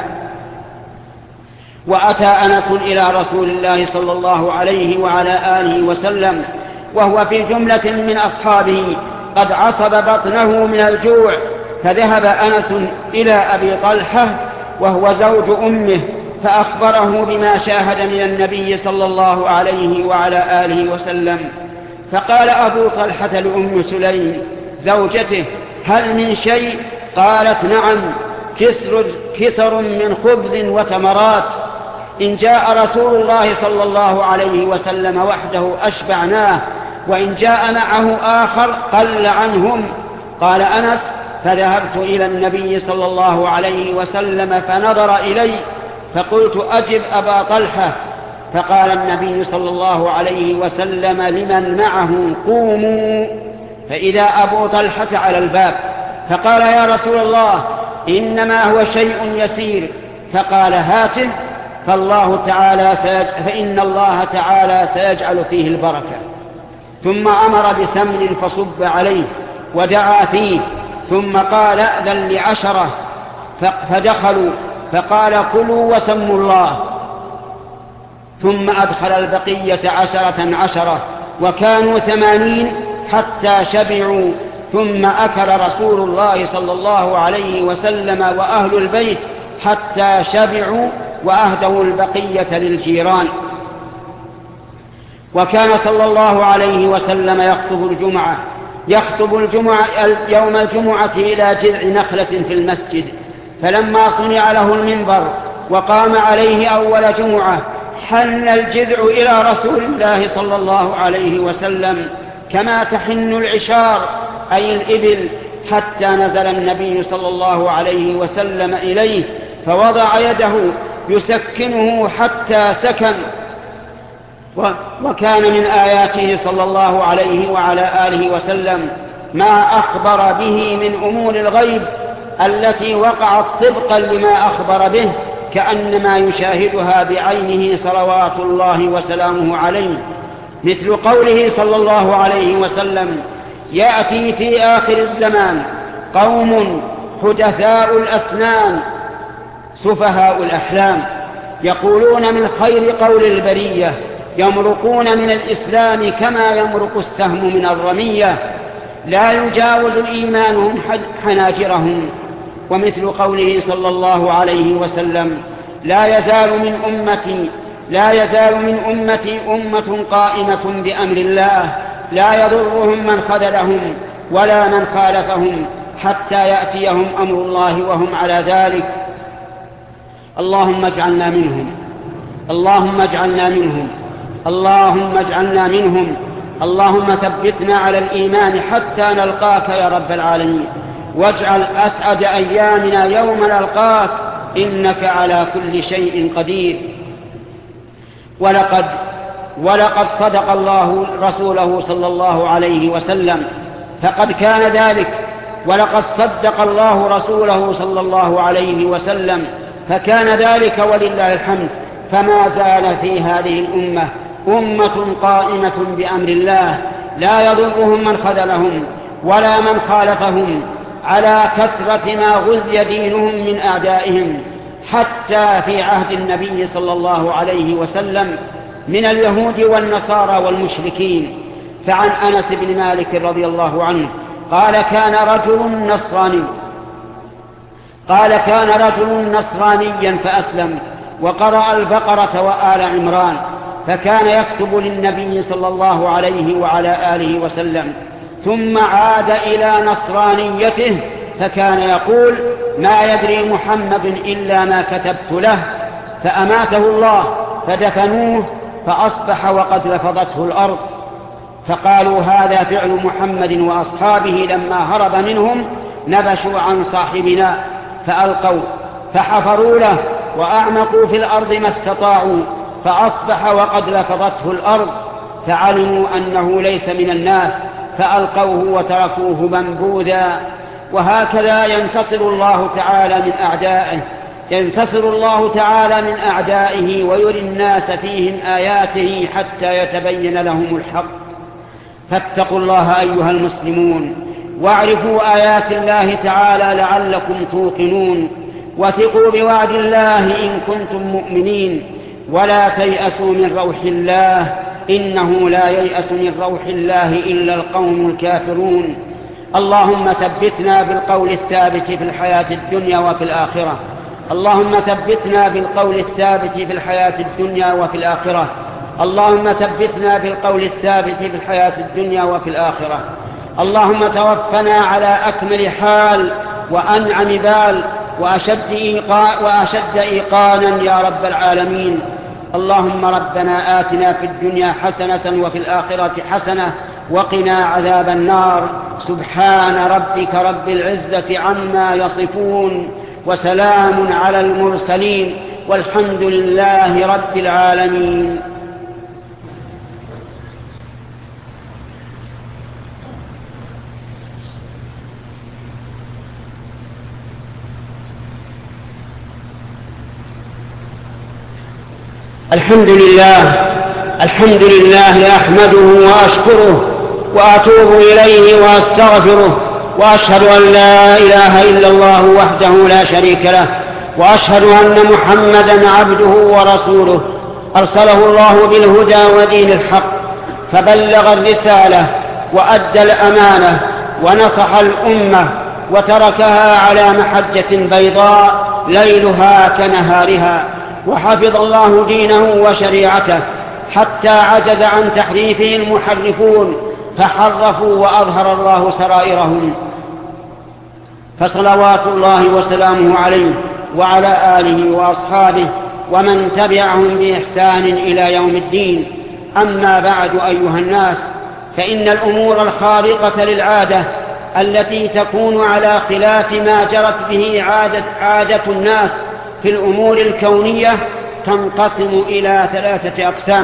وأتى أنس إلى رسول الله صلى الله عليه وعلى آله وسلم وهو في جملة من أصحابه قد عصب بطنه من الجوع، فذهب أنس إلى أبي طلحة وهو زوج أمه، فأخبره بما شاهد من النبي صلى الله عليه وعلى آله وسلم. فقال أبو طلحة لأم سليم زوجته: هل من شيء؟ قالت: نعم، كسر من خبز وتمرات، إن جاء رسول الله صلى الله عليه وسلم وحده أشبعناه، وإن جاء معه آخر قل عنهم. قال أنس: فذهبت إلى النبي صلى الله عليه وسلم فنظر إلي، فقلت: أجب أبا طلحة. فقال النبي صلى الله عليه وسلم لمن معه: قوموا. فإذا أبو طلحة على الباب، فقال: يا رسول الله، إنما هو شيء يسير. فقال: هاته، فإن الله تعالى سيجعل فيه البركة. ثم أمر بسمن فصب عليه ودعا فيه، ثم قال: أذن ل10، فدخلوا، فقال: كلوا وسموا الله. ثم أدخل البقية 10، وكانوا 80 حتى شبعوا. ثم أكل رسول الله صلى الله عليه وسلم وأهل البيت حتى شبعوا، وأهدوا البقية للجيران. وكان صلى الله عليه وسلم يخطب يوم الجمعة إلى جذع نخلة في المسجد، فلما صنع له المنبر وقام عليه أول جمعة حن الجذع إلى رسول الله صلى الله عليه وسلم كما تحن العشار أي الإبل، حتى نزل النبي صلى الله عليه وسلم إليه فوضع يده يسكنه حتى سكن. وكان من آياته صلى الله عليه وعلى آله وسلم ما أخبر به من أمور الغيب التي وقعت طبقا لما أخبر به، كأنما يشاهدها بعينه صلوات الله وسلامه عليه، مثل قوله صلى الله عليه وسلم: يأتي في آخر الزمان قوم حدثاء الأسنان سفهاء الأحلام، يقولون من خير قول البرية، يمرقون من الإسلام كما يمرق السهم من الرمية، لا يجاوز إيمانهم حناجرهم. ومثل قوله صلى الله عليه وسلم: لا يزال من أمتي أمة قائمة بأمر الله لا يضرهم من خذلهم ولا من خالفهم حتى يأتيهم أمر الله وهم على ذلك. اللهم اجعلنا منهم، اللهم اجعلنا منهم، اللهم اجعلنا منهم. اللهم ثبتنا على الإيمان حتى نلقاك يا رب العالمين، واجعل أسعد أيامنا يوم نلقاك، إنك على كل شيء قدير. ولقد صدق الله رسوله صلى الله عليه وسلم، فقد كان ذلك. ولقد صدق الله رسوله صلى الله عليه وسلم فكان ذلك، ولله الحمد. فما زال في هذه الأمة أمة قائمة بأمر الله لا يضرهم من خذلهم ولا من خالفهم، على كثرة ما غزي دينهم من أعدائهم، حتى في عهد النبي صلى الله عليه وسلم من اليهود والنصارى والمشركين. فعن أنس بن مالك رضي الله عنه قال: كان رجل نصرانيا فأسلم وقرأ البقرة وآل عمران، فكان يكتب للنبي صلى الله عليه وعلى آله وسلم، ثم عاد إلى نصرانيته فكان يقول: ما يدري محمد إلا ما كتبت له. فأماته الله فدفنوه، فأصبح وقد لفظته الأرض. فقالوا: هذا فعل محمد وأصحابه لما هرب منهم نبشوا عن صاحبنا فألقوا، فحفروا له وأعمقوا في الأرض ما استطاعوا، فأصبح وقد لفظته الأرض. فعلموا أنه ليس من الناس فألقوه وتركوه منبوذا. وهكذا ينتصر الله تعالى من أعدائه ويري الناس فيهم آياته حتى يتبين لهم الحق. فاتقوا الله أيها المسلمون، واعرفوا آيات الله تعالى لعلكم توقنون، وثقوا بوعد الله إن كنتم مؤمنين، ولا تيأسوا من روح الله، إنه لا ييأس من روح الله إلا القوم الكافرون. اللهم ثبتنا بالقول الثابت في الحياة الدنيا وفي الآخرة. اللهم ثبتنا بالقول الثابت في الحياة الدنيا وفي الآخرة. اللهم ثبتنا بالقول الثابت في الحياة الدنيا وفي الآخرة. اللهم توفنا على أكمل حال وأنعم بال وأشد إيقانا يا رب العالمين. اللهم ربنا آتنا في الدنيا حسنة وفي الآخرة حسنة وقنا عذاب النار. سبحان ربك رب العزة عما يصفون، وسلام على المرسلين، والحمد لله رب العالمين. الحمد لله أحمده وأشكره وأتوب إليه وأستغفره، وأشهد أن لا إله إلا الله وحده لا شريك له، وأشهد أن محمدا عبده ورسوله أرسله الله بالهدى ودين الحق، فبلغ الرسالة وأدى الأمانة ونصح الأمة، وتركها على محجة بيضاء ليلها كنهارها، وحفظ الله دينه وشريعته حتى عجز عن تحريفه المحرفون فحرفوا وأظهر الله سرائرهم. فصلوات الله وسلامه عليه وعلى آله وأصحابه ومن تبعهم بإحسان إلى يوم الدين. أما بعد أيها الناس، فإن الأمور الخارقة للعادة التي تكون على خلاف ما جرت به عادة الناس في الأمور الكونية تنقسم إلى 3 أقسام.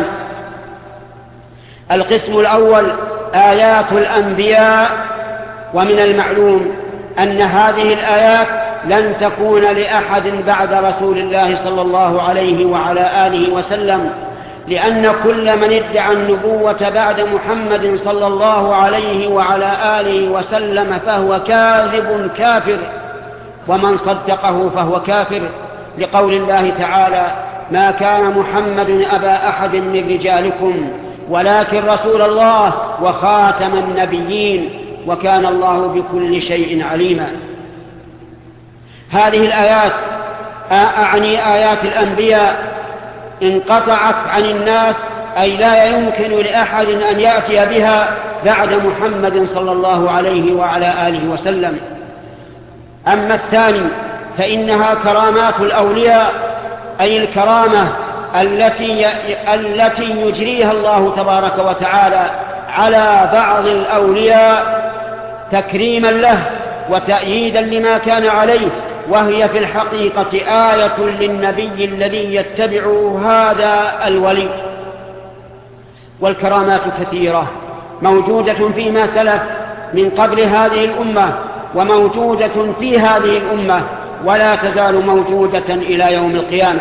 القسم الأول آيات الأنبياء، ومن المعلوم أن هذه الآيات لن تكون لأحد بعد رسول الله صلى الله عليه وعلى آله وسلم، لأن كل من ادعى النبوة بعد محمد صلى الله عليه وعلى آله وسلم فهو كاذب كافر، ومن صدقه فهو كافر، لقول الله تعالى: ما كان محمد أبا أحد من رجالكم ولكن رسول الله وخاتم النبيين وكان الله بكل شيء عليما. هذه الآيات أعني آيات الأنبياء انقطعت عن الناس، أي لا يمكن لأحد أن يأتي بها بعد محمد صلى الله عليه وعلى آله وسلم. أما الثاني فإنها كرامات الأولياء، أي الكرامة التي يجريها الله تبارك وتعالى على بعض الأولياء تكريما له وتأييدا لما كان عليه، وهي في الحقيقة آية للنبي الذي يتبع هذا الولي. والكرامات كثيرة موجودة فيما سلف من قبل هذه الأمة، وموجودة في هذه الأمة، ولا تزال موجودة إلى يوم القيامة.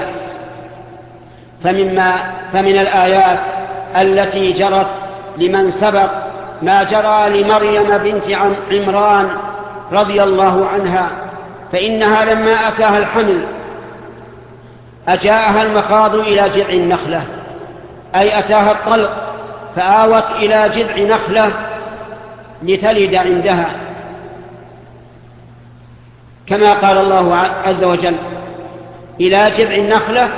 فمن الآيات التي جرت لمن سبق ما جرى لمريم بنت عمران رضي الله عنها، فإنها لما أتاها الحمل أجاءها المخاض إلى جذع النخلة، أي أتاها الطلق فآوت إلى جذع نخلة لتلد عندها، كما قال الله عز وجل: إلى جذع النخلة،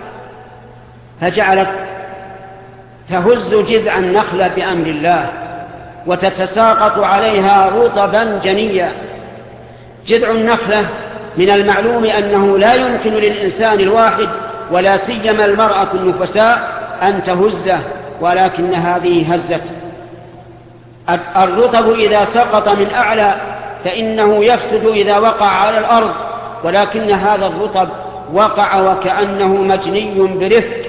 فجعلت تهز جذع النخلة بأمر الله وتتساقط عليها رطبا جنيا. جذع النخلة من المعلوم أنه لا يمكن للإنسان الواحد ولا سيما المرأة النفساء أن تهزه، ولكن هذه هزت. الرطب إذا سقط من أعلى فإنه يفسد إذا وقع على الأرض، ولكن هذا الرطب وقع وكأنه مجني برفق،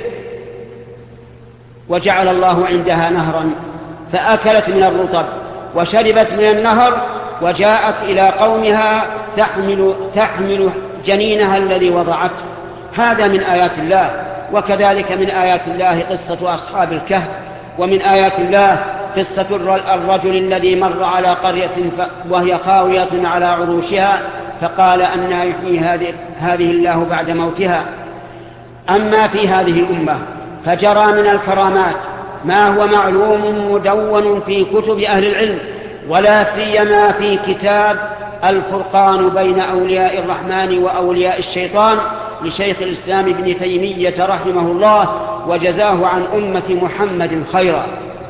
وجعل الله عندها نهرا فأكلت من الرطب وشربت من النهر، وجاءت إلى قومها تحمل جنينها الذي وضعته. هذا من آيات الله. وكذلك من آيات الله قصة أصحاب الكهف، ومن آيات الله قصة الرجل الذي مر على قرية وهي خاوية على عروشها فقال: أنى يحيي هذه الله بعد موتها. أما في هذه الأمة فجرى من الكرامات ما هو معلوم مدون في كتب أهل العلم، ولا سيما في كتاب الفرقان بين أولياء الرحمن وأولياء الشيطان لشيخ الإسلام ابن تيمية رحمه الله وجزاه عن أمة محمد خيرا.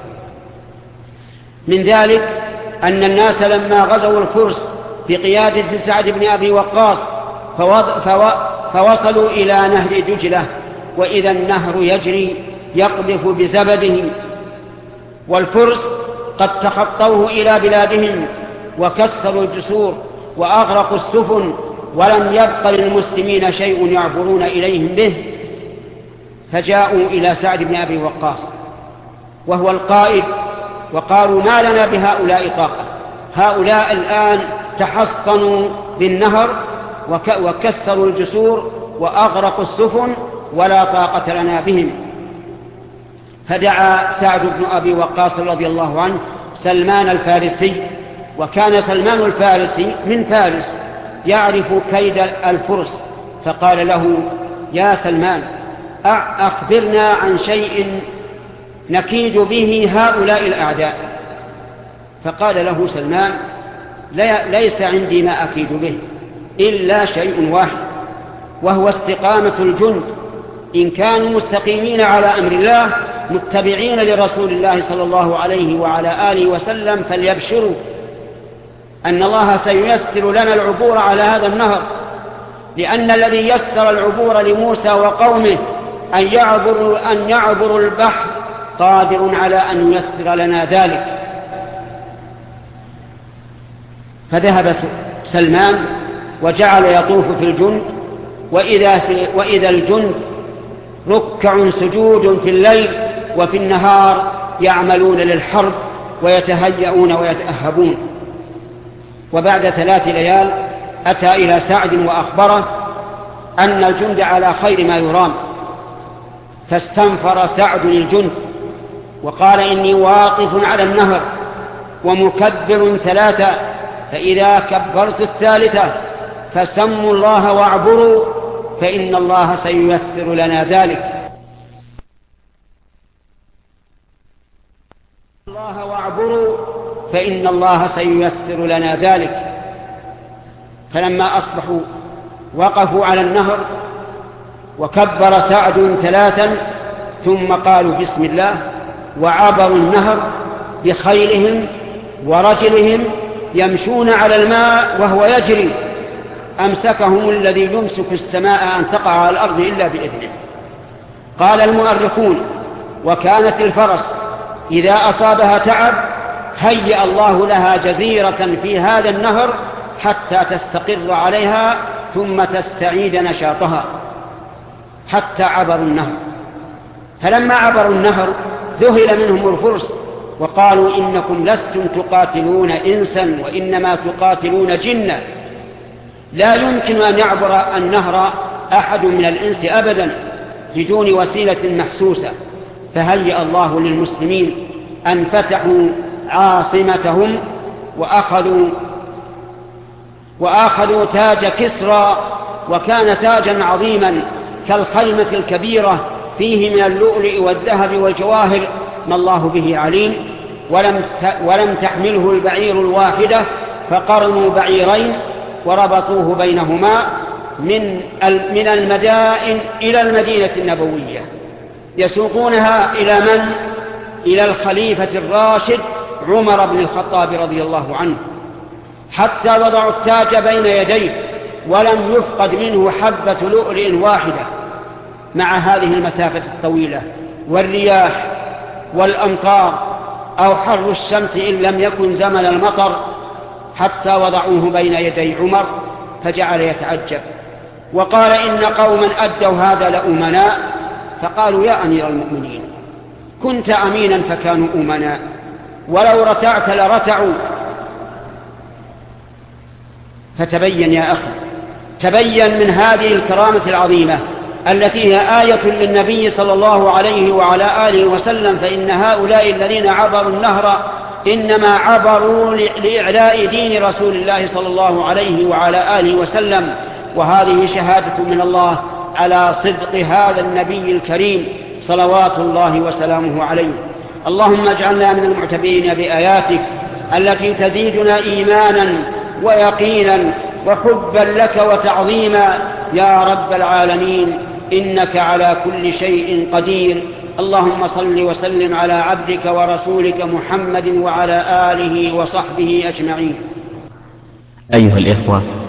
من ذلك أن الناس لما غزوا الفرس بقيادة سعد بن أبي وقاص فوصلوا إلى نهر دجلة، وإذا النهر يجري يقذف بزبده، والفرس قد تخطوه إلى بلادهم وكسروا الجسور وأغرقوا السفن، ولم يبق للمسلمين شيء يعبرون إليهم به. فجاءوا إلى سعد بن أبي وقاص وهو القائد وقالوا: ما لنا بهؤلاء طاقة، هؤلاء الآن تحصنوا بالنهر وكسروا الجسور وأغرقوا السفن ولا طاقة لنا بهم. فدعا سعد بن أبي وقاص رضي الله عنه سلمان الفارسي، وكان سلمان الفارسي من فارس يعرف كيد الفرس، فقال له: يا سلمان، أخبرنا عن شيء نكيد به هؤلاء الأعداء. فقال له سلمان: ليس عندي ما أكيد به إلا شيء واحد، وهو استقامة الجند. إن كانوا مستقيمين على أمر الله متبعين لرسول الله صلى الله عليه وعلى آله وسلم فليبشروا أن الله سييسر لنا العبور على هذا النهر، لأن الذي يسر العبور لموسى وقومه أن يعبروا البحر قادر على أن ييسر لنا ذلك. فذهب سلمان وجعل يطوف في الجند، وإذا الجند ركع سجود في الليل، وفي النهار يعملون للحرب ويتهيئون ويتأهبون. وبعد 3 ليال أتى إلى سعد وأخبره أن الجند على خير ما يرام، فاستنفر سعد الجند وقال إني واقف على النهر ومكبر 3، فإذا كبرت 3 فسموا الله واعبروا فإن الله سييسر لنا ذلك. الله واعبروا فإن الله سييسر لنا ذلك. فلما أصبحوا وقفوا على النهر وكبر سعد 3 ثم قالوا بسم الله وعبروا النهر بخيلهم ورجلهم يمشون على الماء وهو يجري، أمسكهم الذي يمسك السماء أن تقع على الأرض إلا بإذنه. قال المؤرخون وكانت الفرس إذا أصابها تعب هيأ الله لها جزيرة في هذا النهر حتى تستقر عليها ثم تستعيد نشاطها حتى عبروا النهر. فلما عبروا النهر ذهل منهم الفرس وقالوا إنكم لستم تقاتلون إنسا وإنما تقاتلون جنا، لا يمكن أن يعبر النهر أحد من الإنس أبدا بدون وسيلة محسوسة. فهيأ الله للمسلمين أن فتحوا عاصمتهم وأخذوا تاج كسرى، وكان تاجا عظيما كالخيمة الكبيرة فيه من اللؤلؤ والذهب والجواهر ما الله به عليم. ولم تحمله البعير الواحدة فقرنوا بعيرين وربطوه بينهما من المدائن إلى المدينة النبوية، يسوقونها إلى من؟ إلى الخليفة الراشد عمر بن الخطاب رضي الله عنه، حتى وضعوا التاج بين يديه ولم يفقد منه حبة لؤلؤ واحدة مع هذه المسافة الطويلة والرياح والأمطار أو حر الشمس إن لم يكن زمن المطر، حتى وضعوه بين يدي عمر فجعل يتعجب وقال إن قوما أدوا هذا لأمناء. فقالوا يا أمير المؤمنين كنت أمينا فكانوا أمناء، ولو رتعت لرتعوا. فتبين يا أخي، تبين من هذه الكرامة العظيمة التي هي آية للنبي صلى الله عليه وعلى آله وسلم، فإن هؤلاء الذين عبروا النهر إنما عبروا لإعلاء دين رسول الله صلى الله عليه وعلى آله وسلم، وهذه شهادة من الله على صدق هذا النبي الكريم صلوات الله وسلامه عليه. اللهم اجعلنا من المعتبرين بآياتك التي تزيدنا إيمانا ويقينا وحبا لك وتعظيما يا رب العالمين، إنك على كل شيء قدير. اللهم صل وسلم على عبدك ورسولك محمد وعلى آله وصحبه أجمعين. أيها الإخوة،